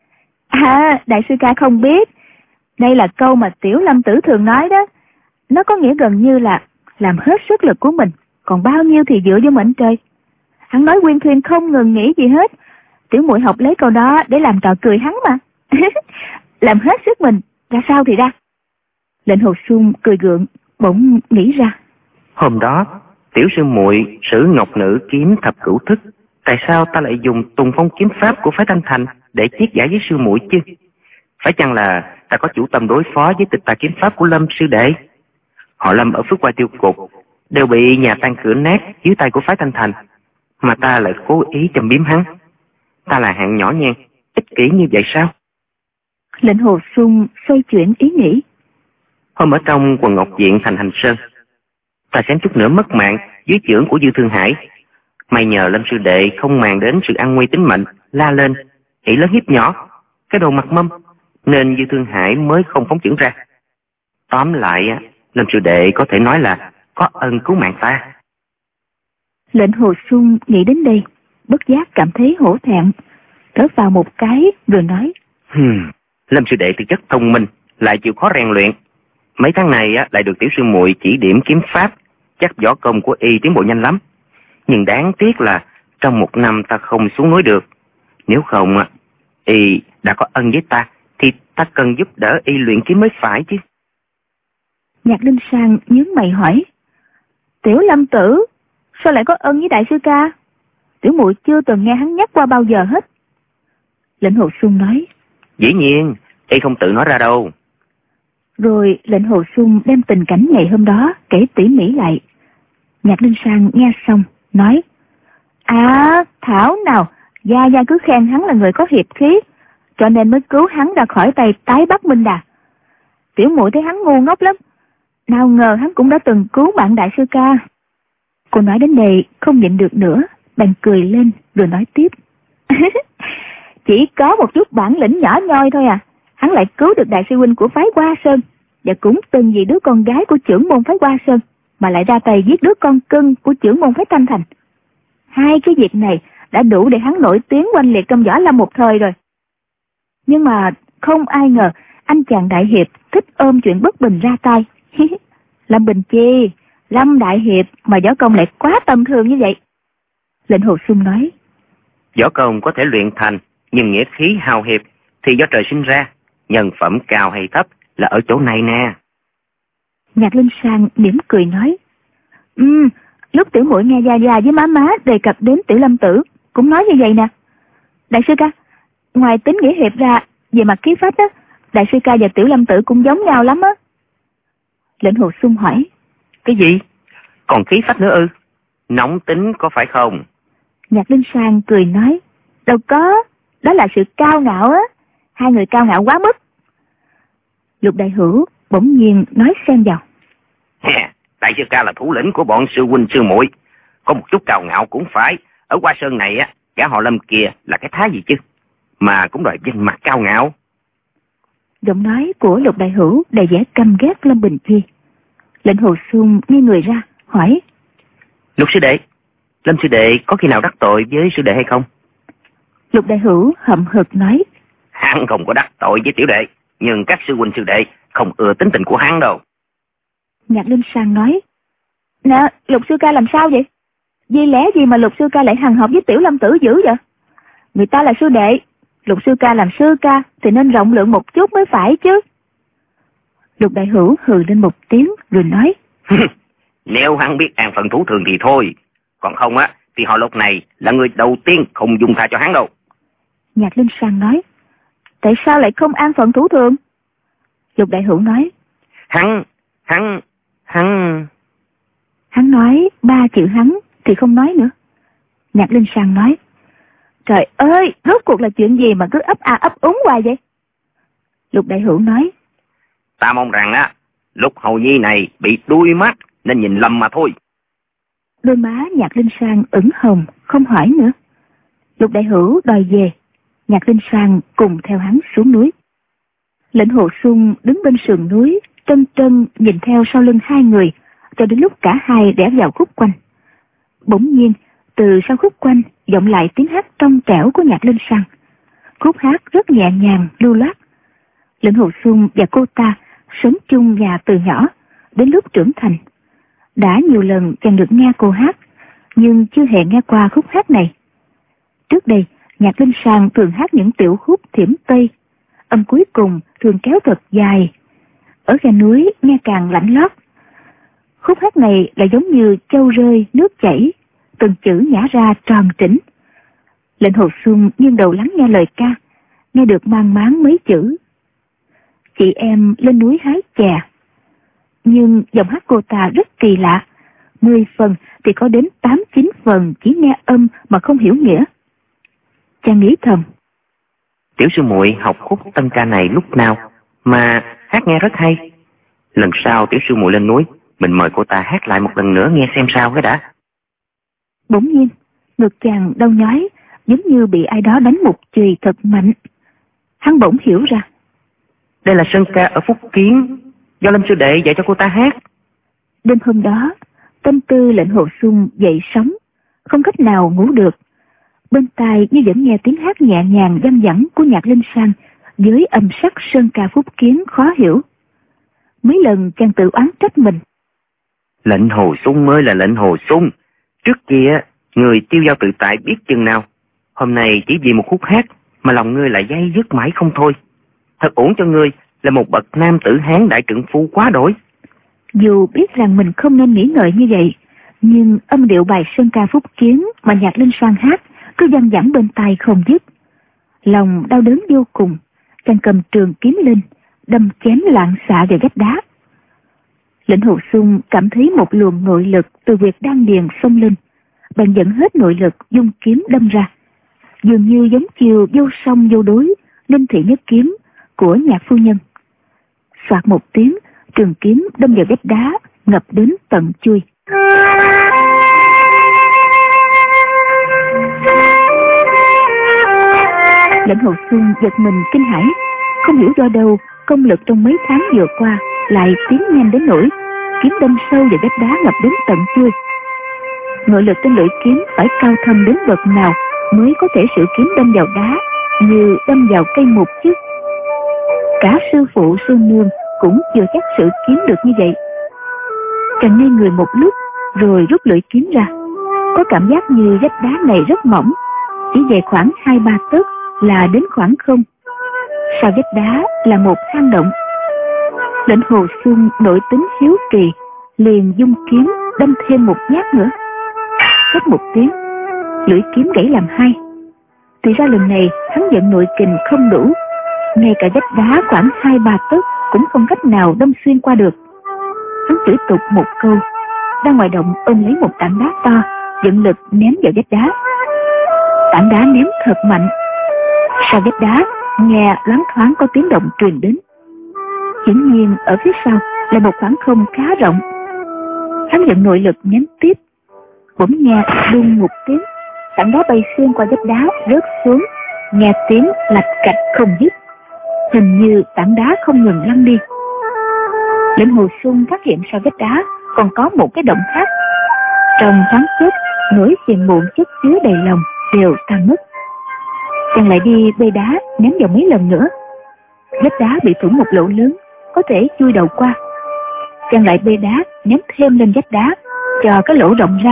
đại sư ca không biết, đây là câu mà Tiểu Lâm Tử thường nói đó. Nó có nghĩa gần như là làm hết sức lực của mình, còn bao nhiêu thì dựa vô mệnh trời. Hắn nói Quyên Thuyên không ngừng nghĩ gì hết. Tiểu muội học lấy câu đó để làm trò cười hắn mà. Làm hết sức mình, ra sao thì ra. Lệnh Hồ Xuân cười gượng, bỗng nghĩ ra. Hôm đó tiểu sư muội sử ngọc nữ kiếm thập cửu thức, tại sao ta lại dùng Tùng Phong kiếm pháp của phái Thanh Thành để chiết giải với sư muội chứ? Phải chăng là ta có chủ tâm đối phó với tịch tà kiếm pháp của Lâm sư đệ? Họ Lâm ở Phước Hoa Tiêu Cục đều bị nhà tan cửa nát dưới tay của phái Thanh Thành, mà ta lại cố ý châm biếm hắn. Ta là hạng nhỏ nhen, ích kỷ như vậy sao? Lệnh Hồ Xuân xoay chuyển ý nghĩ. Hôm ở trong quần ngọc viện thành Hành Sơn, ta xém chút nữa mất mạng dưới chưởng của Dư Thương Hải. May nhờ Lâm sư đệ không màng đến sự an nguy tính mệnh, la lên hỉ lớn hiếp nhỏ, cái đồ mặt mâm, nên Dư Thương Hải mới không phóng chưởng ra. Tóm lại, Lâm sư đệ có thể nói là có ân cứu mạng ta. Lệnh Hồ Xuân nghĩ đến đây, bất giác cảm thấy hổ thẹn, thở vào một cái rồi nói: Lâm sư đệ thực chất thông minh, lại chịu khó rèn luyện. Mấy tháng này lại được tiểu sư muội chỉ điểm kiếm pháp, chắc võ công của y tiến bộ nhanh lắm. Nhưng đáng tiếc là trong một năm ta không xuống núi được. Nếu không, y đã có ân với ta, thì ta cần giúp đỡ y luyện kiếm mới phải chứ. Nhạc Linh Sang nhướng mày hỏi: Tiểu Lâm Tử sao lại có ân với đại sư ca? Tiểu muội chưa từng nghe hắn nhắc qua bao giờ hết. Lệnh Hồ Xuân nói: Dĩ nhiên, y không tự nói ra đâu. Rồi Lệnh Hồ Xuân đem tình cảnh ngày hôm đó kể tỉ mỉ lại. Nhạc Linh Sang nghe xong nói: thảo nào Gia cứ khen hắn là người có hiệp khí, cho nên mới cứu hắn ra khỏi tay tái Bắc Minh Đà. Tiểu muội thấy hắn ngu ngốc lắm, nào ngờ hắn cũng đã từng cứu mạng đại sư ca. Cô nói đến đây không nhịn được nữa, bèn cười lên rồi nói tiếp: Chỉ có một chút bản lĩnh nhỏ nhoi thôi à, hắn lại cứu được đại sư huynh của phái Hoa Sơn, và cũng từng vì đứa con gái của trưởng môn phái Hoa Sơn mà lại ra tay giết đứa con cưng của trưởng môn phái Thanh Thành. Hai cái việc này đã đủ để hắn nổi tiếng oanh liệt trong võ lâm một thời rồi. Nhưng mà không ai ngờ anh chàng đại hiệp thích ôm chuyện bất bình ra tay. Lâm Bình Chi, Lâm đại hiệp mà võ công lại quá tầm thường như vậy. Lệnh Hồ Xuân nói: Võ công có thể luyện thành, nhưng nghĩa khí hào hiệp thì do trời sinh ra. Nhân phẩm cao hay thấp là ở chỗ này nè. Nhạc Linh Sang mỉm cười nói: Lúc tiểu muội nghe Gia với má đề cập đến Tiểu Lâm Tử cũng nói như vậy nè. Đại sư ca, ngoài tính nghĩa hiệp ra, về mặt khí phách á, đại sư ca và Tiểu Lâm Tử cũng giống nhau lắm á. Lệnh Hồ Xuân hỏi: Cái gì? Còn khí phách nữa ư? Nóng tính có phải không? Nhạc Linh Sang cười nói: Đâu có, đó là sự cao ngạo á. Hai người cao ngạo quá mức. Lục Đại Hữu bỗng nhiên nói xen vào: Đại sư ca là thủ lĩnh của bọn sư huynh sư muội, có một chút cao ngạo cũng phải. Ở Hoa Sơn này á, gã họ Lâm kia là cái thá gì chứ, mà cũng đòi danh mặt cao ngạo. Giọng nói của Lục Đại Hữu đầy vẻ căm ghét Lâm Bình Chi. Lệnh Hồ Xuân nghe người ra hỏi: Lục sư đệ, Lâm sư đệ có khi nào đắc tội với sư đệ hay không? Lục Đại Hữu hậm hực nói: Hắn không có đắc tội với tiểu đệ, nhưng các sư huynh sư đệ không ưa tính tình của hắn đâu. Nhạc Linh Sang nói: Nè, Lục sư ca làm sao vậy? Vì lẽ gì mà Lục sư ca lại hằn học với Tiểu Lâm Tử dữ vậy? Người ta là sư đệ, Lục sư ca làm sư ca thì nên rộng lượng một chút mới phải chứ. Lục Đại Hữu hừ lên một tiếng rồi nói: Nếu hắn biết an phận thủ thường thì thôi, còn không á thì họ Lục này là người đầu tiên không dung tha cho hắn đâu. Nhạc Linh San nói: Tại sao lại không an phận thủ thường? Lục Đại Hữu nói: Hắn nói 3 chữ hắn thì không nói nữa. Nhạc Linh San nói: Trời ơi, rốt cuộc là chuyện gì mà cứ ấp a ấp úng hoài vậy? Lục Đại Hữu nói: Ta mong rằng á, Lục Hầu Nhi này bị đuôi mắt nên nhìn lầm mà thôi. Đôi má Nhạc Linh San ửng hồng, không hỏi nữa. Lục Đại Hữu đòi về, Nhạc Linh San cùng theo hắn xuống núi. Lệnh Hồ Xuân đứng bên sườn núi, trân trân nhìn theo sau lưng hai người, cho đến lúc cả hai rẽ vào khúc quanh. Bỗng nhiên, từ sau khúc quanh vọng lại tiếng hát trong trẻo của Nhạc Linh San. Khúc hát rất nhẹ nhàng, lưu loát. Lệnh Hồ Xuân và cô ta sống chung nhà từ nhỏ, đến lúc trưởng thành. Đã nhiều lần chàng được nghe cô hát, nhưng chưa hề nghe qua khúc hát này. Trước đây, Nhạc Linh San thường hát những tiểu khúc thiểm tây, âm cuối cùng thường kéo thật dài. Ở khe núi nghe càng lạnh lót. Khúc hát này là giống như châu rơi nước chảy, từng chữ nhả ra tròn trĩnh. Lệnh Hồ Xuân nghiêng đầu lắng nghe lời ca, nghe được mang máng mấy chữ: Chị em lên núi hái chè. Nhưng giọng hát cô ta rất kỳ lạ, 10 phần thì có đến 8-9 phần chỉ nghe âm mà không hiểu nghĩa. Chàng nghĩ thầm: Tiểu sư muội học khúc tân ca này lúc nào mà hát nghe rất hay. Lần sau tiểu sư muội lên núi, mình mời cô ta hát lại một lần nữa nghe xem sao cái đã. Bỗng nhiên, ngực chàng đau nhói, giống như bị ai đó đánh một chùy thật mạnh. Hắn bỗng hiểu ra. Đây là sơn ca ở Phúc Kiến, do Lâm sư đệ dạy cho cô ta hát. Đêm hôm đó, tâm tư Lệnh Hồ Xuân dậy sóng, không cách nào ngủ được. Bên tai như vẫn nghe tiếng hát nhẹ nhàng văng vẳng của Nhạc Linh San với âm sắc sơn ca Phúc Kiến khó hiểu. Mấy lần chàng tự oán trách mình. Lệnh Hồ Xuân mới là Lệnh Hồ Xuân. Trước kia người tiêu dao tự tại biết chừng nào, hôm nay chỉ vì một khúc hát mà lòng ngươi lại day dứt mãi không thôi. Thật uổng cho ngươi là một bậc nam tử Hán đại trượng phu quá đổi. Dù biết rằng mình không nên nghĩ ngợi như vậy, nhưng âm điệu bài sơn ca Phúc Kiến mà Nhạc Linh San hát cứ văng vẳng bên tai không dứt. Lòng đau đớn vô cùng, chàng cầm trường kiếm lên, đâm chém lạng xạ vào vách đá. Lệnh Hồ Xuân cảm thấy một luồng nội lực từ huyệt đan điền xông lên, bèn dẫn hết nội lực dung kiếm đâm ra, dường như giống chiều vô song vô đối Ninh Thị Nhất Kiếm của Nhạc phu nhân. Soạt một tiếng, trường kiếm đâm vào vách đá, ngập đến tận chui. Lệnh Hồ Xuân giật mình kinh hãi, không hiểu do đâu công lực trong mấy tháng vừa qua lại tiến nhanh đến nỗi kiếm đâm sâu vào vách đá ngập đến tận chui. Nội lực trên lưỡi kiếm phải cao thâm đến bậc nào mới có thể sử kiếm đâm vào đá như đâm vào cây mục chứ? Cả sư phụ sư nương cũng chưa chắc sử kiếm được như vậy. Chàng ngây người một lúc rồi rút lưỡi kiếm ra, có cảm giác như vách đá này rất mỏng, chỉ về khoảng 2-3 tấc là đến khoảng không. Sau vách đá là một hang động. Lệnh Hồ Xuân nổi tính hiếu kỳ, liền dung kiếm đâm thêm một nhát nữa. Hết một tiếng, lưỡi kiếm gãy làm hai. Thì ra lần này hắn vận nội kình không đủ, ngay cả vách đá khoảng 2-3 tấc cũng không cách nào đâm xuyên qua được. Hắn chửi tục một câu, ra ngoài động ôm lấy một tảng đá to, vận lực ném vào vách đá. Tảng đá ném thật mạnh. Sau vách đá nghe loáng thoáng có tiếng động truyền đến. Hiển nhiên ở phía sau là một khoảng không khá rộng. Hắn vận nội lực ném tiếp, bỗng nghe đùng một tiếng, tảng đá bay xuyên qua vách đá rớt xuống, nghe tiếng lạch cạch không dứt. Hình như tảng đá không ngừng lăn đi. Lệnh Hồ Xuân phát hiện sau vách đá còn có một cái động khác. Trong thoáng chốc, nỗi phiền muộn chất chứa đầy lòng đều tan mất. Chàng lại đi bê đá ném vào mấy lần nữa. Vách đá bị thủng một lỗ lớn, có thể chui đầu qua. Chàng lại bê đá ném thêm lên vách đá, cho cái lỗ rộng ra,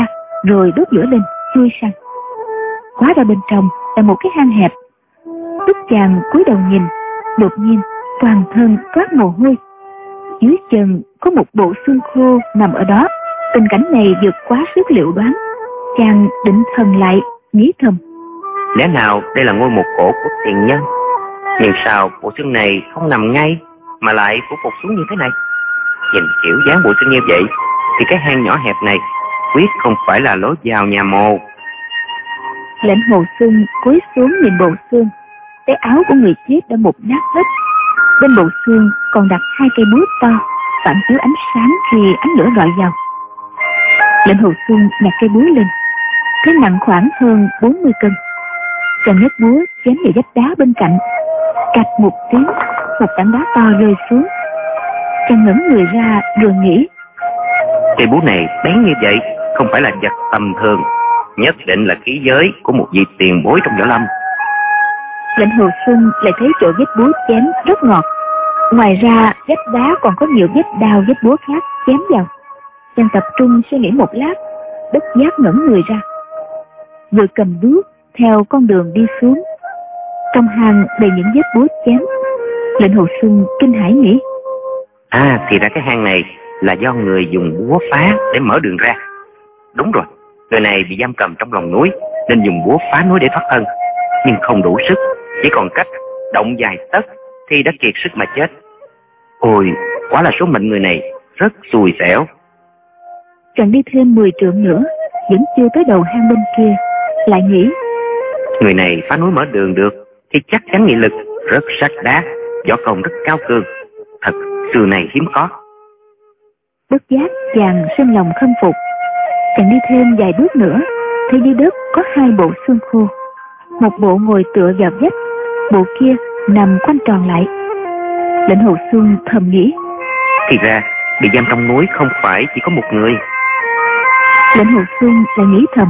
rồi đốt lửa lên, chui sang. Hóa ra bên trong là một cái hang hẹp. Lúc chàng cúi đầu nhìn, đột nhiên toàn thân toát mồ hôi. Dưới chân có một bộ xương khô nằm ở đó. Tình cảnh này vượt quá sức liệu đoán. Chàng định thần lại, nghĩ thầm: lẽ nào đây là ngôi mộ cổ của tiền nhân? Nhưng sao bộ xương này không nằm ngay mà lại phủ phục xuống như thế này? Nhìn kiểu dáng bộ xương như vậy thì cái hang nhỏ hẹp này quyết không phải là lối vào nhà mồ. Lệnh Hồ Xuân cúi xuống nhìn bộ xương. Cái áo của người chết đã mục nát hết. Bên bộ xương còn đặt 2 cây búa to, phản chiếu ánh sáng khi ánh lửa rọi vào. Lệnh Hồ Xuân nhặt cây búa lên, thấy nặng khoảng hơn 40 cân. Chàng nhấc búa chém vào vách đá bên cạnh. Cạch một tiếng, một tảng đá to rơi xuống. Chàng ngẩng người ra rồi nghĩ: cây búa này bén như vậy không phải là vật tầm thường, nhất định là khí giới của một vị tiền bối trong võ lâm. Lệnh Hồ Xuân lại thấy chỗ vết búa chém rất ngọt. Ngoài ra vách đá còn có nhiều vết đao vết búa khác chém vào. Chàng tập trung suy nghĩ một lát, bất giác ngẩng người ra, vừa cầm đuốc theo con đường đi xuống. Trong hang đầy những vết búa chém. Lệnh Hồ Xuân kinh hãi nghĩ: thì ra cái hang này là do người dùng búa phá để mở đường ra. Đúng rồi, người này bị giam cầm trong lòng núi nên dùng búa phá núi để thoát thân, nhưng không đủ sức, chỉ còn cách động vài tấc thì đã kiệt sức mà chết. Ôi, quả là số mệnh người này rất xui xẻo. Chàng đi thêm 10 trượng nữa vẫn chưa tới đầu hang bên kia, lại nghĩ: người này phá núi mở đường được thì chắc chắn nghị lực rất sắc đá, võ công rất cao cường, thật xưa này hiếm có. Bất giác chàng sinh lòng khâm phục. Chàng đi thêm vài bước nữa, thấy dưới đất có 2 bộ xương khô. Một bộ ngồi tựa vào vách, bộ kia nằm quanh tròn lại. Lệnh Hồ Xuân thầm nghĩ: thì ra bị giam trong núi không phải chỉ có một người. Lệnh Hồ Xuân lại nghĩ thầm: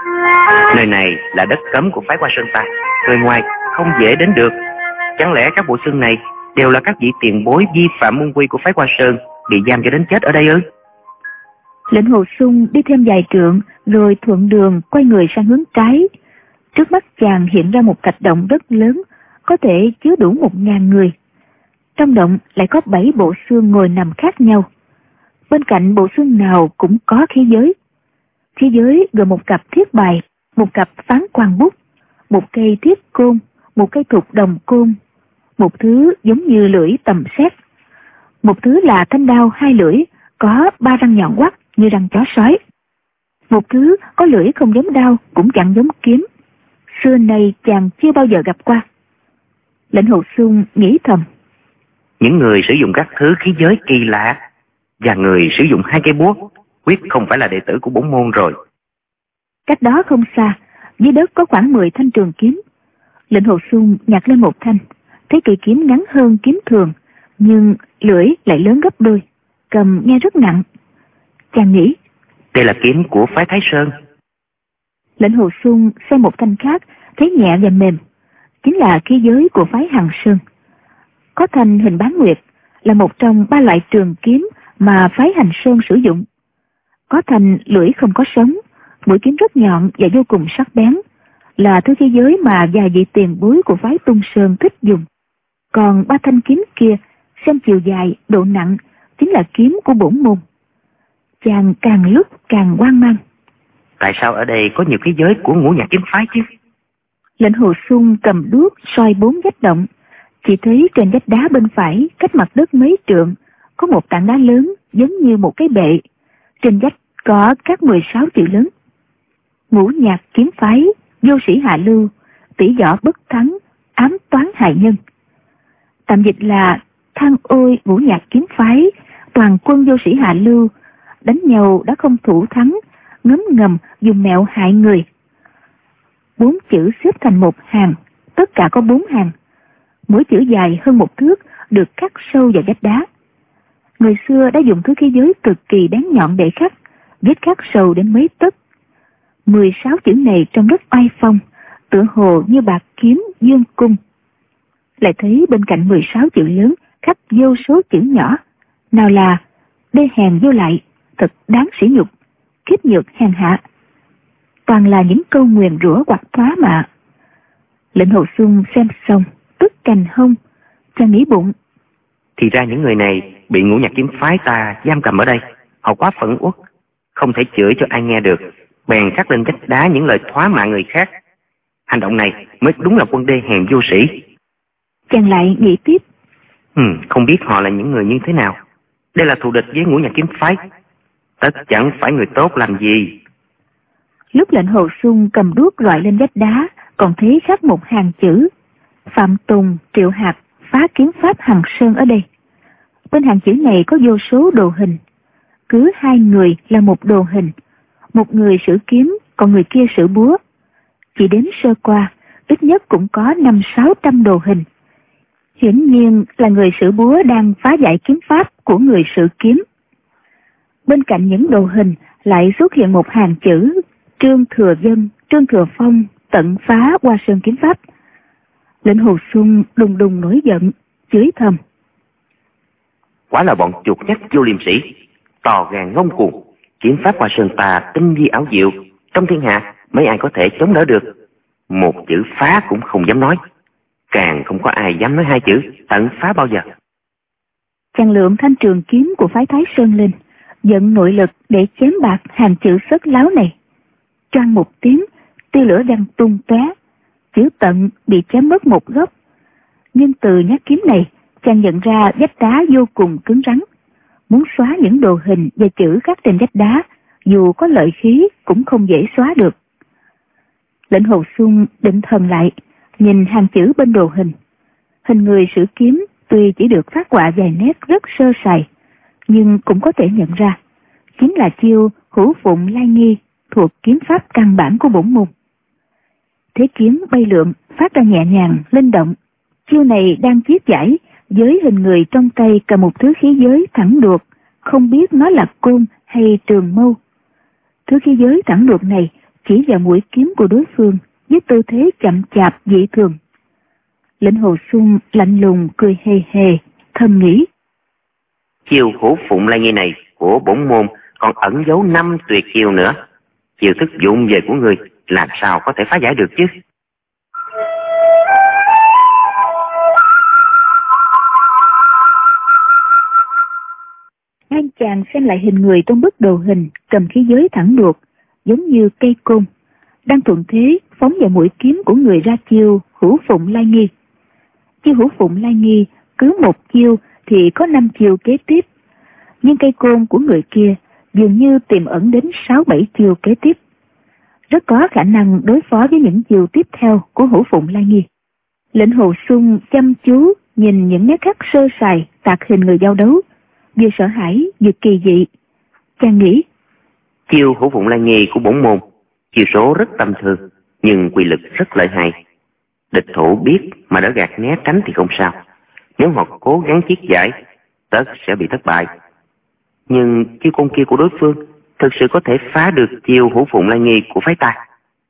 nơi này là đất cấm của phái Hoa Sơn ta, người ngoài không dễ đến được. Chẳng lẽ các bộ xương này đều là các vị tiền bối vi phạm môn quy của phái Hoa Sơn, bị giam cho đến chết ở đây ư? Lệnh Hồ Xuân đi thêm vài trượng rồi thuận đường quay người sang hướng trái. Trước mắt chàng hiện ra một thạch động rất lớn, có thể chứa đủ 1000 người. Trong động lại có 7 bộ xương ngồi nằm khác nhau. Bên cạnh bộ xương nào cũng có khí giới. Khí giới gồm một cặp thiết bài, một cặp phán quan bút, một cây thiết côn, một cây thục đồng côn, một thứ giống như lưỡi tầm xét, một thứ là thanh đao 2 lưỡi, có 3 răng nhọn quắt như răng chó sói, một thứ có lưỡi không giống đao cũng chẳng giống kiếm. Xưa nay chàng chưa bao giờ gặp qua. Lệnh Hồ Xuân nghĩ thầm: những người sử dụng các thứ khí giới kỳ lạ và người sử dụng 2 cây búa quyết không phải là đệ tử của bổn môn rồi. Cách đó không xa, dưới đất có khoảng 10 thanh trường kiếm. Lệnh Hồ Xuân nhặt lên một thanh, thấy cây kiếm ngắn hơn kiếm thường, nhưng lưỡi lại lớn gấp đôi, cầm nghe rất nặng. Chàng nghĩ: đây là kiếm của phái Thái Sơn. Lệnh Hồ Xuân xem một thanh khác, thấy nhẹ và mềm, chính là khí giới của phái Hằng Sơn. Có thanh hình bán nguyệt, là một trong 3 loại trường kiếm mà phái Hành Sơn sử dụng. Có thanh lưỡi không có sống, mũi kiếm rất nhọn và vô cùng sắc bén, là thứ khí giới mà vài vị tiền bối của phái Tung Sơn thích dùng. Còn 3 thanh kiếm kia, xem chiều dài, độ nặng, chính là kiếm của bổn môn. Chàng càng lúc càng hoang mang. Tại sao ở đây có nhiều khí giới của Ngũ Nhạc kiếm phái chứ? Lệnh Hồ Xuân cầm đuốc soi 4 vách động, chỉ thấy trên vách đá bên phải cách mặt đất mấy trượng có một tảng đá lớn giống như một cái bệ. Trên vách có các 16 chữ lớn: Ngũ Nhạc kiếm phái, vô sĩ hạ lưu, tỷ võ bất thắng, ám toán hại nhân. Tạm dịch là: than ôi Ngũ Nhạc kiếm phái, toàn quân vô sĩ hạ lưu, đánh nhau đã không thủ thắng, ngấm ngầm dùng mẹo hại người. 4 chữ xếp thành một hàng, tất cả có 4 hàng. Mỗi chữ dài hơn 1 thước, được khắc sâu vào vách đá. Người xưa đã dùng thứ khí giới cực kỳ bén nhọn để khắc, vết khắc sâu đến mấy tấc. 16 chữ này trông rất oai phong, tựa hồ như bạc kiếm dương cung. Lại thấy bên cạnh 16 chữ lớn khắc vô số chữ nhỏ, nào là: đê hèn vô lại, thật đáng sỉ nhục, kiếp nhược hèn hạ, toàn là những câu nguyền rủa hoặc thoá mạ. Lệnh Hồ Xuân xem xong, tức cành hông, chàng nghĩ bụng. Thì ra những người này bị Ngũ Nhạc kiếm phái ta giam cầm ở đây. Họ quá phẫn uất, không thể chửi cho ai nghe được, bèn khắc lên vách đá những lời thoá mạ người khác. Hành động này mới đúng là quân đê hèn vô sĩ. Chàng lại nghĩ tiếp. Không biết họ là những người như thế nào. Đây là thù địch với Ngũ Nhạc kiếm phái, tất chẳng phải người tốt làm gì. Lúc Lệnh Hồ Xuân cầm đuốc rọi lên vách đá, còn thấy khắc một hàng chữ: Phạm Tùng, Triệu Hạc, phá kiếm pháp Hằng Sơn ở đây. Bên hàng chữ này có vô số đồ hình, cứ 2 người là một đồ hình, một người sử kiếm, còn người kia sử búa. Chỉ đếm sơ qua, ít nhất cũng có 500-600 đồ hình. Hiển nhiên là người sử búa đang phá giải kiếm pháp của người sử kiếm. Bên cạnh những đồ hình lại xuất hiện một hàng chữ: Trương Thừa Dân, Trương Thừa Phong, tận phá Hoa Sơn kiếm pháp. Lệnh Hồ Xuân đùng đùng nổi giận, chửi thầm: Quả là bọn chuột nhắt vô liêm sĩ, tò gan ngông cuồng. Kiếm pháp Hoa Sơn ta tinh vi ảo diệu, trong thiên hạ mấy ai có thể chống đỡ được. Một chữ phá cũng không dám nói, càng không có ai dám nói 2 chữ tận phá bao giờ. Chàng lượm thanh trường kiếm của phái Thái Sơn lên, dẫn nội lực để chém bạc hàng chữ sất láo này. Choang một tiếng, tia lửa đang tung tóe, chữ tận bị chém mất một góc. Nhưng từ nhát kiếm này, chàng nhận ra vách đá vô cùng cứng rắn. Muốn xóa những đồ hình và chữ khắc trên vách đá, dù có lợi khí cũng không dễ xóa được. Lệnh Hồ Xuân định thần lại, nhìn hàng chữ bên đồ hình. Hình người sử kiếm tuy chỉ được phác họa vài nét rất sơ sài, nhưng cũng có thể nhận ra chính là chiêu Hữu Phụng Lai Nghi thuộc kiếm pháp căn bản của bổn môn. Thế kiếm bay lượn, phát ra nhẹ nhàng, linh động. Chiêu này đang chiết giải với hình người trong tay cầm một thứ khí giới thẳng đuột, không biết nó là côn hay trường mâu. Thứ khí giới thẳng đuột này chỉ vào mũi kiếm của đối phương với tư thế chậm chạp dị thường. Lệnh Hồ Xuân lạnh lùng cười hề hề, thầm nghĩ: Chiêu Hữu Phụng Lai Nghi này của bổn môn còn ẩn giấu 5 tuyệt chiêu nữa. Chiêu thức dụng về của người làm sao có thể phá giải được chứ? Anh chàng xem lại hình người trong bức đồ hình cầm khí giới thẳng đuột, giống như cây côn, đang thuận thế phóng vào mũi kiếm của người ra chiêu Hữu Phụng Lai Nghi. Chiêu Hữu Phụng Lai Nghi cứ một chiêu thì có 5 chiêu kế tiếp, nhưng cây côn của người kia dường như tiềm ẩn đến 6-7 chiêu kế tiếp, rất có khả năng đối phó với những chiêu tiếp theo của Hữu Phụng Lai Nghi. Lệnh Hồ Xuân chăm chú nhìn những nét khắc sơ sài tạc hình người giao đấu, vừa sợ hãi vừa kỳ dị. Chàng nghĩ: Chiêu Hữu Phụng Lai Nghi của bổn môn chiêu số rất tầm thường, nhưng quy lực rất lợi hại. Địch thủ biết mà đỡ gạt né tránh thì không sao, nếu họ cố gắng chiết giải tất sẽ bị thất bại. Nhưng chiêu côn kia của đối phương thực sự có thể phá được chiêu Hữu Phụng Lai Nghi của phái ta.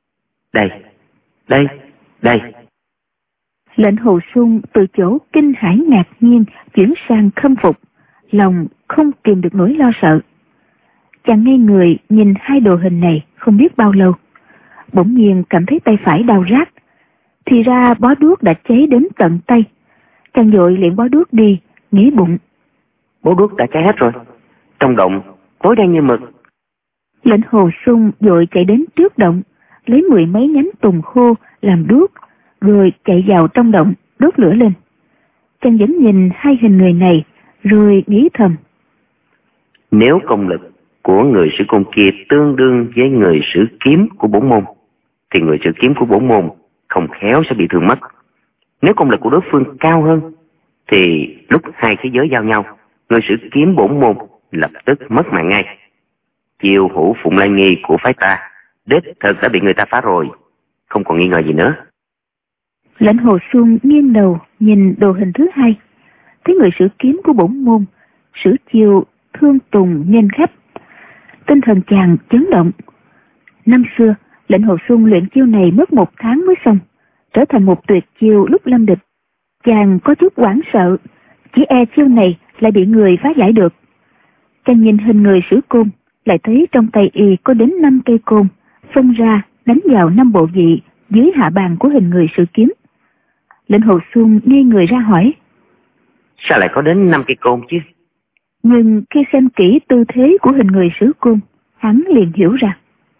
Đây. Lệnh Hồ Xuân từ chỗ kinh hãi ngạc nhiên chuyển sang khâm phục, lòng không kìm được nỗi lo sợ. Chàng ngây người nhìn 2 đồ hình này không biết bao lâu, bỗng nhiên cảm thấy tay phải đau rát. Thì ra bó đuốc đã cháy đến tận tay. Chàng vội liền bó đuốc đi, nghĩ bụng: Bó đuốc đã cháy hết rồi, trong động tối đen như mực. Lệnh Hồ Xuân vội chạy đến trước động, lấy 10 mấy nhánh tùng khô làm đuốc, rồi chạy vào trong động đốt lửa lên. Chàng vẫn nhìn 2 hình người này, rồi nghĩ thầm: Nếu công lực của người sử côn kia tương đương với người sử kiếm của bổn môn, thì người sử kiếm của bổn môn không khéo sẽ bị thương mất. Nếu công lực của đối phương cao hơn, thì lúc 2 khí giới giao nhau, người sử kiếm bổn môn lập tức mất mạng ngay. Chiêu Hữu Phụng Lai Nghi của phái ta đích thực đã bị người ta phá rồi, không còn nghi ngờ gì nữa. Lệnh Hồ Xuân nghiêng đầu nhìn đồ hình thứ 2, thấy người sử kiếm của bổn môn sử chiêu Thương Tùng Nhân Khắp. Tinh thần chàng chấn động. Năm xưa Lệnh Hồ Xuân luyện chiêu này mất 1 tháng mới xong, trở thành một tuyệt chiêu lúc lâm địch. Chàng có chút hoảng sợ, chỉ e chiêu này lại bị người phá giải được. Chàng nhìn hình người sử côn, lại thấy trong tay y có đến 5 cây côn, xông ra đánh vào 5 bộ vị dưới hạ bàn của hình người sử kiếm. Lệnh Hồ Xuân ngây người ra hỏi: Sao lại có đến 5 cây côn chứ? Nhưng khi xem kỹ tư thế của hình người sử côn, hắn liền hiểu ra.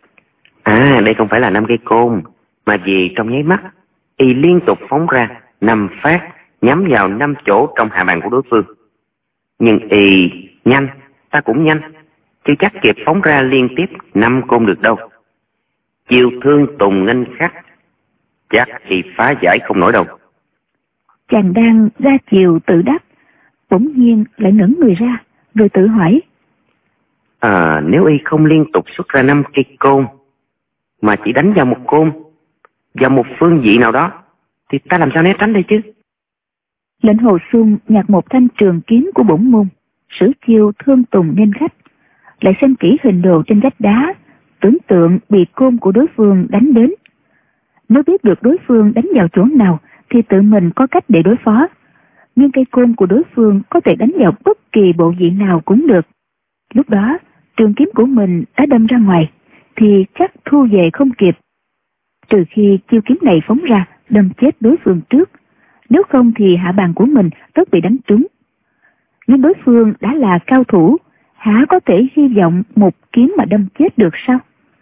Đây không phải là 5 cây côn, mà vì trong nháy mắt y liên tục phóng ra 5 phát nhắm vào 5 chỗ trong hạ bàn của đối phương. Nhưng y nhanh, ta cũng nhanh, chứ chắc kịp phóng ra liên tiếp 5 côn được đâu. Chiêu thương tùng nghênh khắc, chắc y phá giải không nổi đâu. Chàng đang ra chiều tự đắc, bỗng nhiên lại ngẩng người ra, rồi tự hỏi: Nếu y không liên tục xuất ra 5 cây côn, mà chỉ đánh vào một côn, vào một phương vị nào đó, thì ta làm sao né tránh đây chứ? Lệnh Hồ Xuân nhặt một thanh trường kiếm của bổn môn, sử chiêu thương tùng nghênh khách, lại xem kỹ hình đồ trên vách đá, tưởng tượng bị côn của đối phương đánh đến. Nếu biết được đối phương đánh vào chỗ nào thì tự mình có cách để đối phó. Nhưng cây côn của đối phương có thể đánh vào bất kỳ bộ vị nào cũng được. Lúc đó trường kiếm của mình đã đâm ra ngoài thì chắc thu về không kịp. Trừ khi chiêu kiếm này phóng ra đâm chết đối phương trước, nếu không thì hạ bàn của mình tất bị đánh trúng. Nhưng đối phương đã là cao thủ, há có thể hy vọng một kiếm mà đâm chết được sao?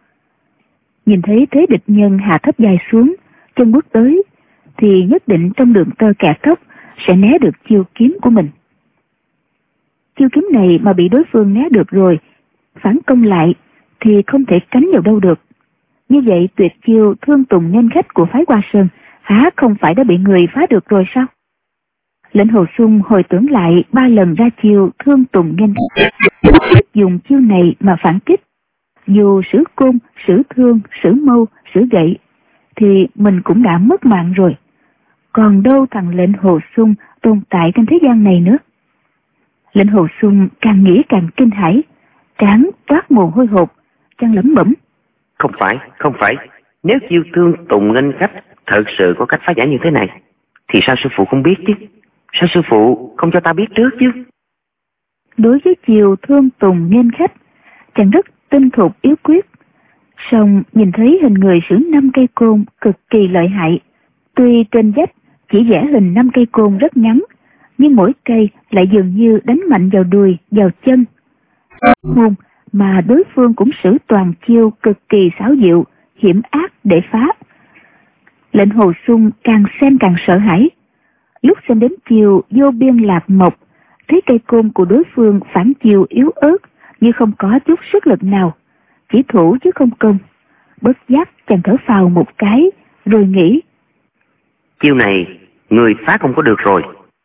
Nhìn thấy thế địch nhân hạ thấp dài xuống, chân bước tới, thì nhất định trong đường tơ kẻ tóc sẽ né được chiêu kiếm của mình. Chiêu kiếm này mà bị đối phương né được rồi, phản công lại thì không thể tránh vào đâu được. Như vậy tuyệt chiêu thương tùng nghênh khách của phái Hoa Sơn há không phải đã bị người phá được rồi sao? Lệnh Hồ Xuân hồi tưởng lại 3 lần ra chiêu thương tùng nghênh khách, dùng chiêu này mà phản kích. Dù sử côn, sử thương, sử mâu, sử gậy, thì mình cũng đã mất mạng rồi. Còn đâu thằng Lệnh Hồ Xuân tồn tại trên thế gian này nữa. Lệnh Hồ Xuân càng nghĩ càng kinh hãi, trán toát mồ hôi hột, chàng lẩm bẩm: Không phải, nếu chiêu thương tùng nghênh khách thật sự có cách phá giải như thế này, thì sao sư phụ không biết chứ? Sao sư phụ không cho ta biết trước chứ? Đối với chiêu thương tùng nghênh khách, chàng rất tinh thục yếu quyết. Song nhìn thấy hình người sử 5 cây côn cực kỳ lợi hại. Tuy trên vách chỉ vẽ hình 5 cây côn rất ngắn, nhưng mỗi cây lại dường như đánh mạnh vào đùi, vào chân. Môn mà đối phương cũng sử toàn chiêu cực kỳ xảo diệu, hiểm ác để phá. Lệnh Hồ Xuân càng xem càng sợ hãi. Lúc xem đến chiêu vô biên lạp mộc, thấy cây côn của đối phương phản chiêu yếu ớt, như không có chút sức lực nào, chỉ thủ chứ không công. Bất giác chàng thở phào một cái, rồi nghĩ: Chiêu này người phá không có được rồi.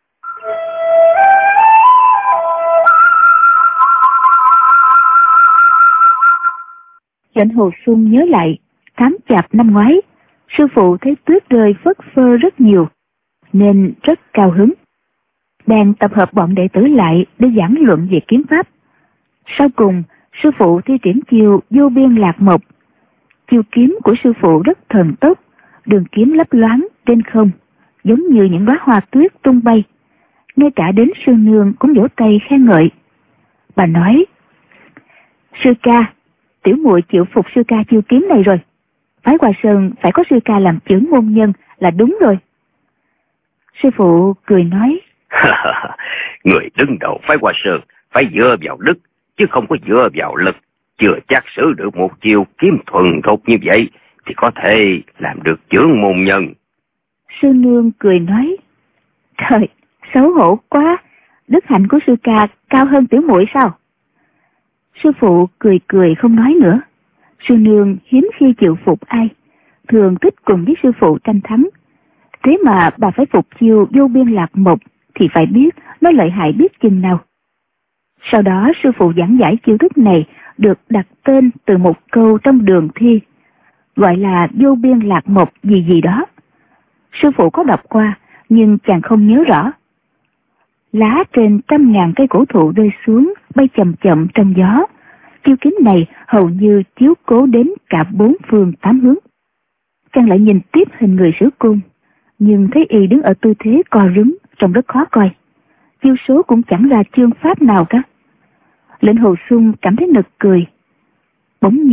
Lệnh Hồ Xuân nhớ lại, tháng Chạp năm ngoái, sư phụ thấy tuyết rơi phất phơ rất nhiều, nên rất cao hứng. Đang tập hợp bọn đệ tử lại để giảng luận về kiếm pháp. Sau cùng, sư phụ thi triển chiêu vô biên lạc mộc. Chiêu kiếm của sư phụ rất thần tốc, đường kiếm lấp loáng trên không, giống như những đóa hoa tuyết tung bay. Ngay cả đến sư nương cũng vỗ tay khen ngợi. Bà nói: Sư ca, tiểu muội chịu phục sư ca chiêu kiếm này rồi. Phái Hoa Sơn phải có sư ca làm trưởng môn nhân là đúng rồi. Sư phụ cười nói: Người đứng đầu phái Hoa Sơn phải dựa vào đức, chứ không có dựa vào lực. Chưa chắc sử được một chiêu kiếm thuần thục như vậy thì có thể làm được trưởng môn nhân. Sư nương cười nói: Trời, xấu hổ quá, đức hạnh của sư ca cao hơn tiểu muội sao? Sư phụ cười cười không nói nữa. Sư nương hiếm khi chịu phục ai, thường thích cùng với sư phụ tranh thắng. Thế mà bà phải phục chiêu vô biên lạc mộc thì phải biết nó lợi hại biết chừng nào. Sau đó sư phụ giảng giải chiêu thức này được đặt tên từ một câu trong đường thi, gọi là vô biên lạc mộc gì gì đó. Sư phụ có đọc qua nhưng chàng không nhớ rõ. Lá trên 100.000 cây cổ thụ rơi xuống, bay chậm chậm trong gió. Chiêu kiếm này hầu như chiếu cố đến cả 4 phương 8 hướng. Chàng lại nhìn tiếp hình người sử côn, nhưng thấy y đứng ở tư thế co rúm, trông rất khó coi. Chiêu số cũng chẳng ra chương pháp nào cả. Lệnh Hồ Xuân cảm thấy nực cười. Bỗng nhiên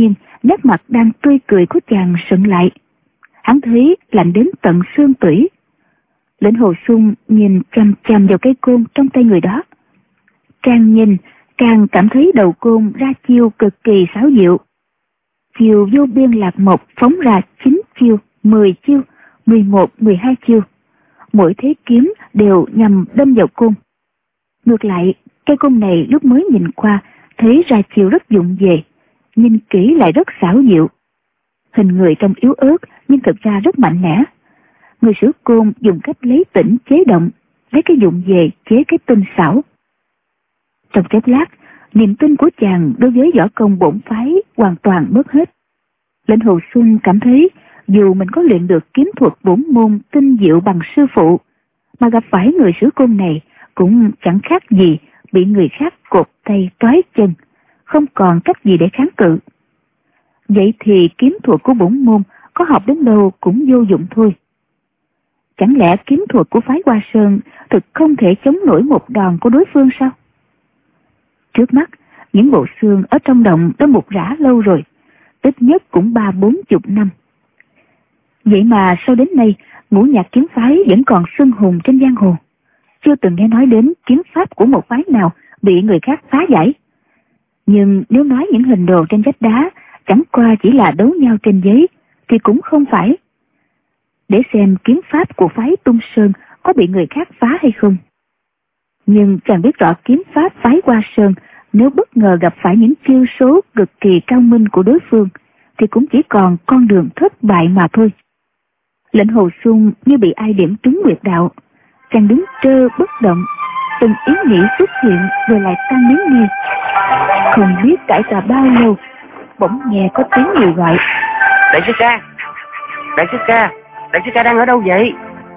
nét mặt đang tươi cười của chàng sững lại. Hắn thấy lạnh đến tận xương tủy. Lệnh Hồ Xuân nhìn chằm chằm vào cây côn trong tay người đó. Càng nhìn, càng cảm thấy đầu côn ra chiêu cực kỳ xảo diệu. Chiêu vô biên lạc mộc phóng ra 9 chiêu, 10 chiêu, 11, 12 chiêu. Mỗi thế kiếm đều nhằm đâm vào côn. Ngược lại, cây côn này lúc mới nhìn qua thấy ra chiêu rất dụng về, nhìn kỹ lại rất xảo diệu. Hình người trông yếu ớt nhưng thực ra rất mạnh mẽ. Người sử côn dùng cách lấy tĩnh chế động, lấy cái dụng về chế cái tinh xảo. Trong chốc lát, niềm tin của chàng đối với võ công bổn phái hoàn toàn mất hết. Lệnh Hồ Xuân cảm thấy dù mình có luyện được kiếm thuật bổn môn tinh diệu bằng sư phụ, mà gặp phải người sử côn này cũng chẳng khác gì bị người khác cột tay trói chân, không còn cách gì để kháng cự. Vậy thì kiếm thuật của bổn môn có học đến đâu cũng vô dụng thôi. Chẳng lẽ kiếm thuật của phái Hoa Sơn thực không thể chống nổi một đòn của đối phương sao? Trước mắt, những bộ xương ở trong động đã mục rã lâu rồi, ít nhất cũng 30-40 năm. Vậy mà sau đến nay, Ngũ Nhạc kiếm phái vẫn còn xưng hùng trên giang hồ. Chưa từng nghe nói đến kiếm pháp của một phái nào bị người khác phá giải. Nhưng nếu nói những hình đồ trên vách đá chẳng qua chỉ là đấu nhau trên giấy, thì cũng không phải. Để xem kiếm pháp của phái Tung Sơn có bị người khác phá hay không. Nhưng chàng biết rõ kiếm pháp phái Hoa Sơn, nếu bất ngờ gặp phải những chiêu số cực kỳ cao minh của đối phương, thì cũng chỉ còn con đường thất bại mà thôi. Lệnh Hồ Xuân như bị ai điểm trúng huyệt đạo, chàng đứng trơ bất động, từng ý nghĩ xuất hiện rồi lại tan biến ngay. Không biết trải qua bao lâu, bỗng nghe có tiếng người gọi: Đại sư ca, đại sư ca, đại sư ca đang ở đâu vậy?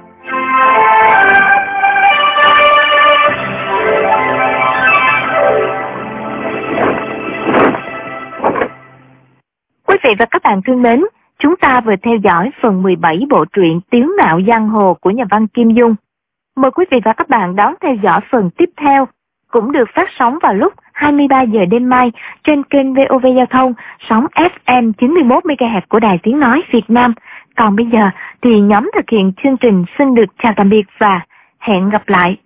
Quý vị và các bạn thân mến, chúng ta vừa theo dõi phần 17 bộ truyện Tiếu Ngạo Giang Hồ của nhà văn Kim Dung. Mời quý vị và các bạn đón theo dõi phần tiếp theo, cũng được phát sóng vào lúc 23 giờ đêm mai trên kênh VOV Giao thông, sóng FM 91 MHz của Đài Tiếng Nói Việt Nam. Còn bây giờ thì nhóm thực hiện chương trình xin được chào tạm biệt và hẹn gặp lại.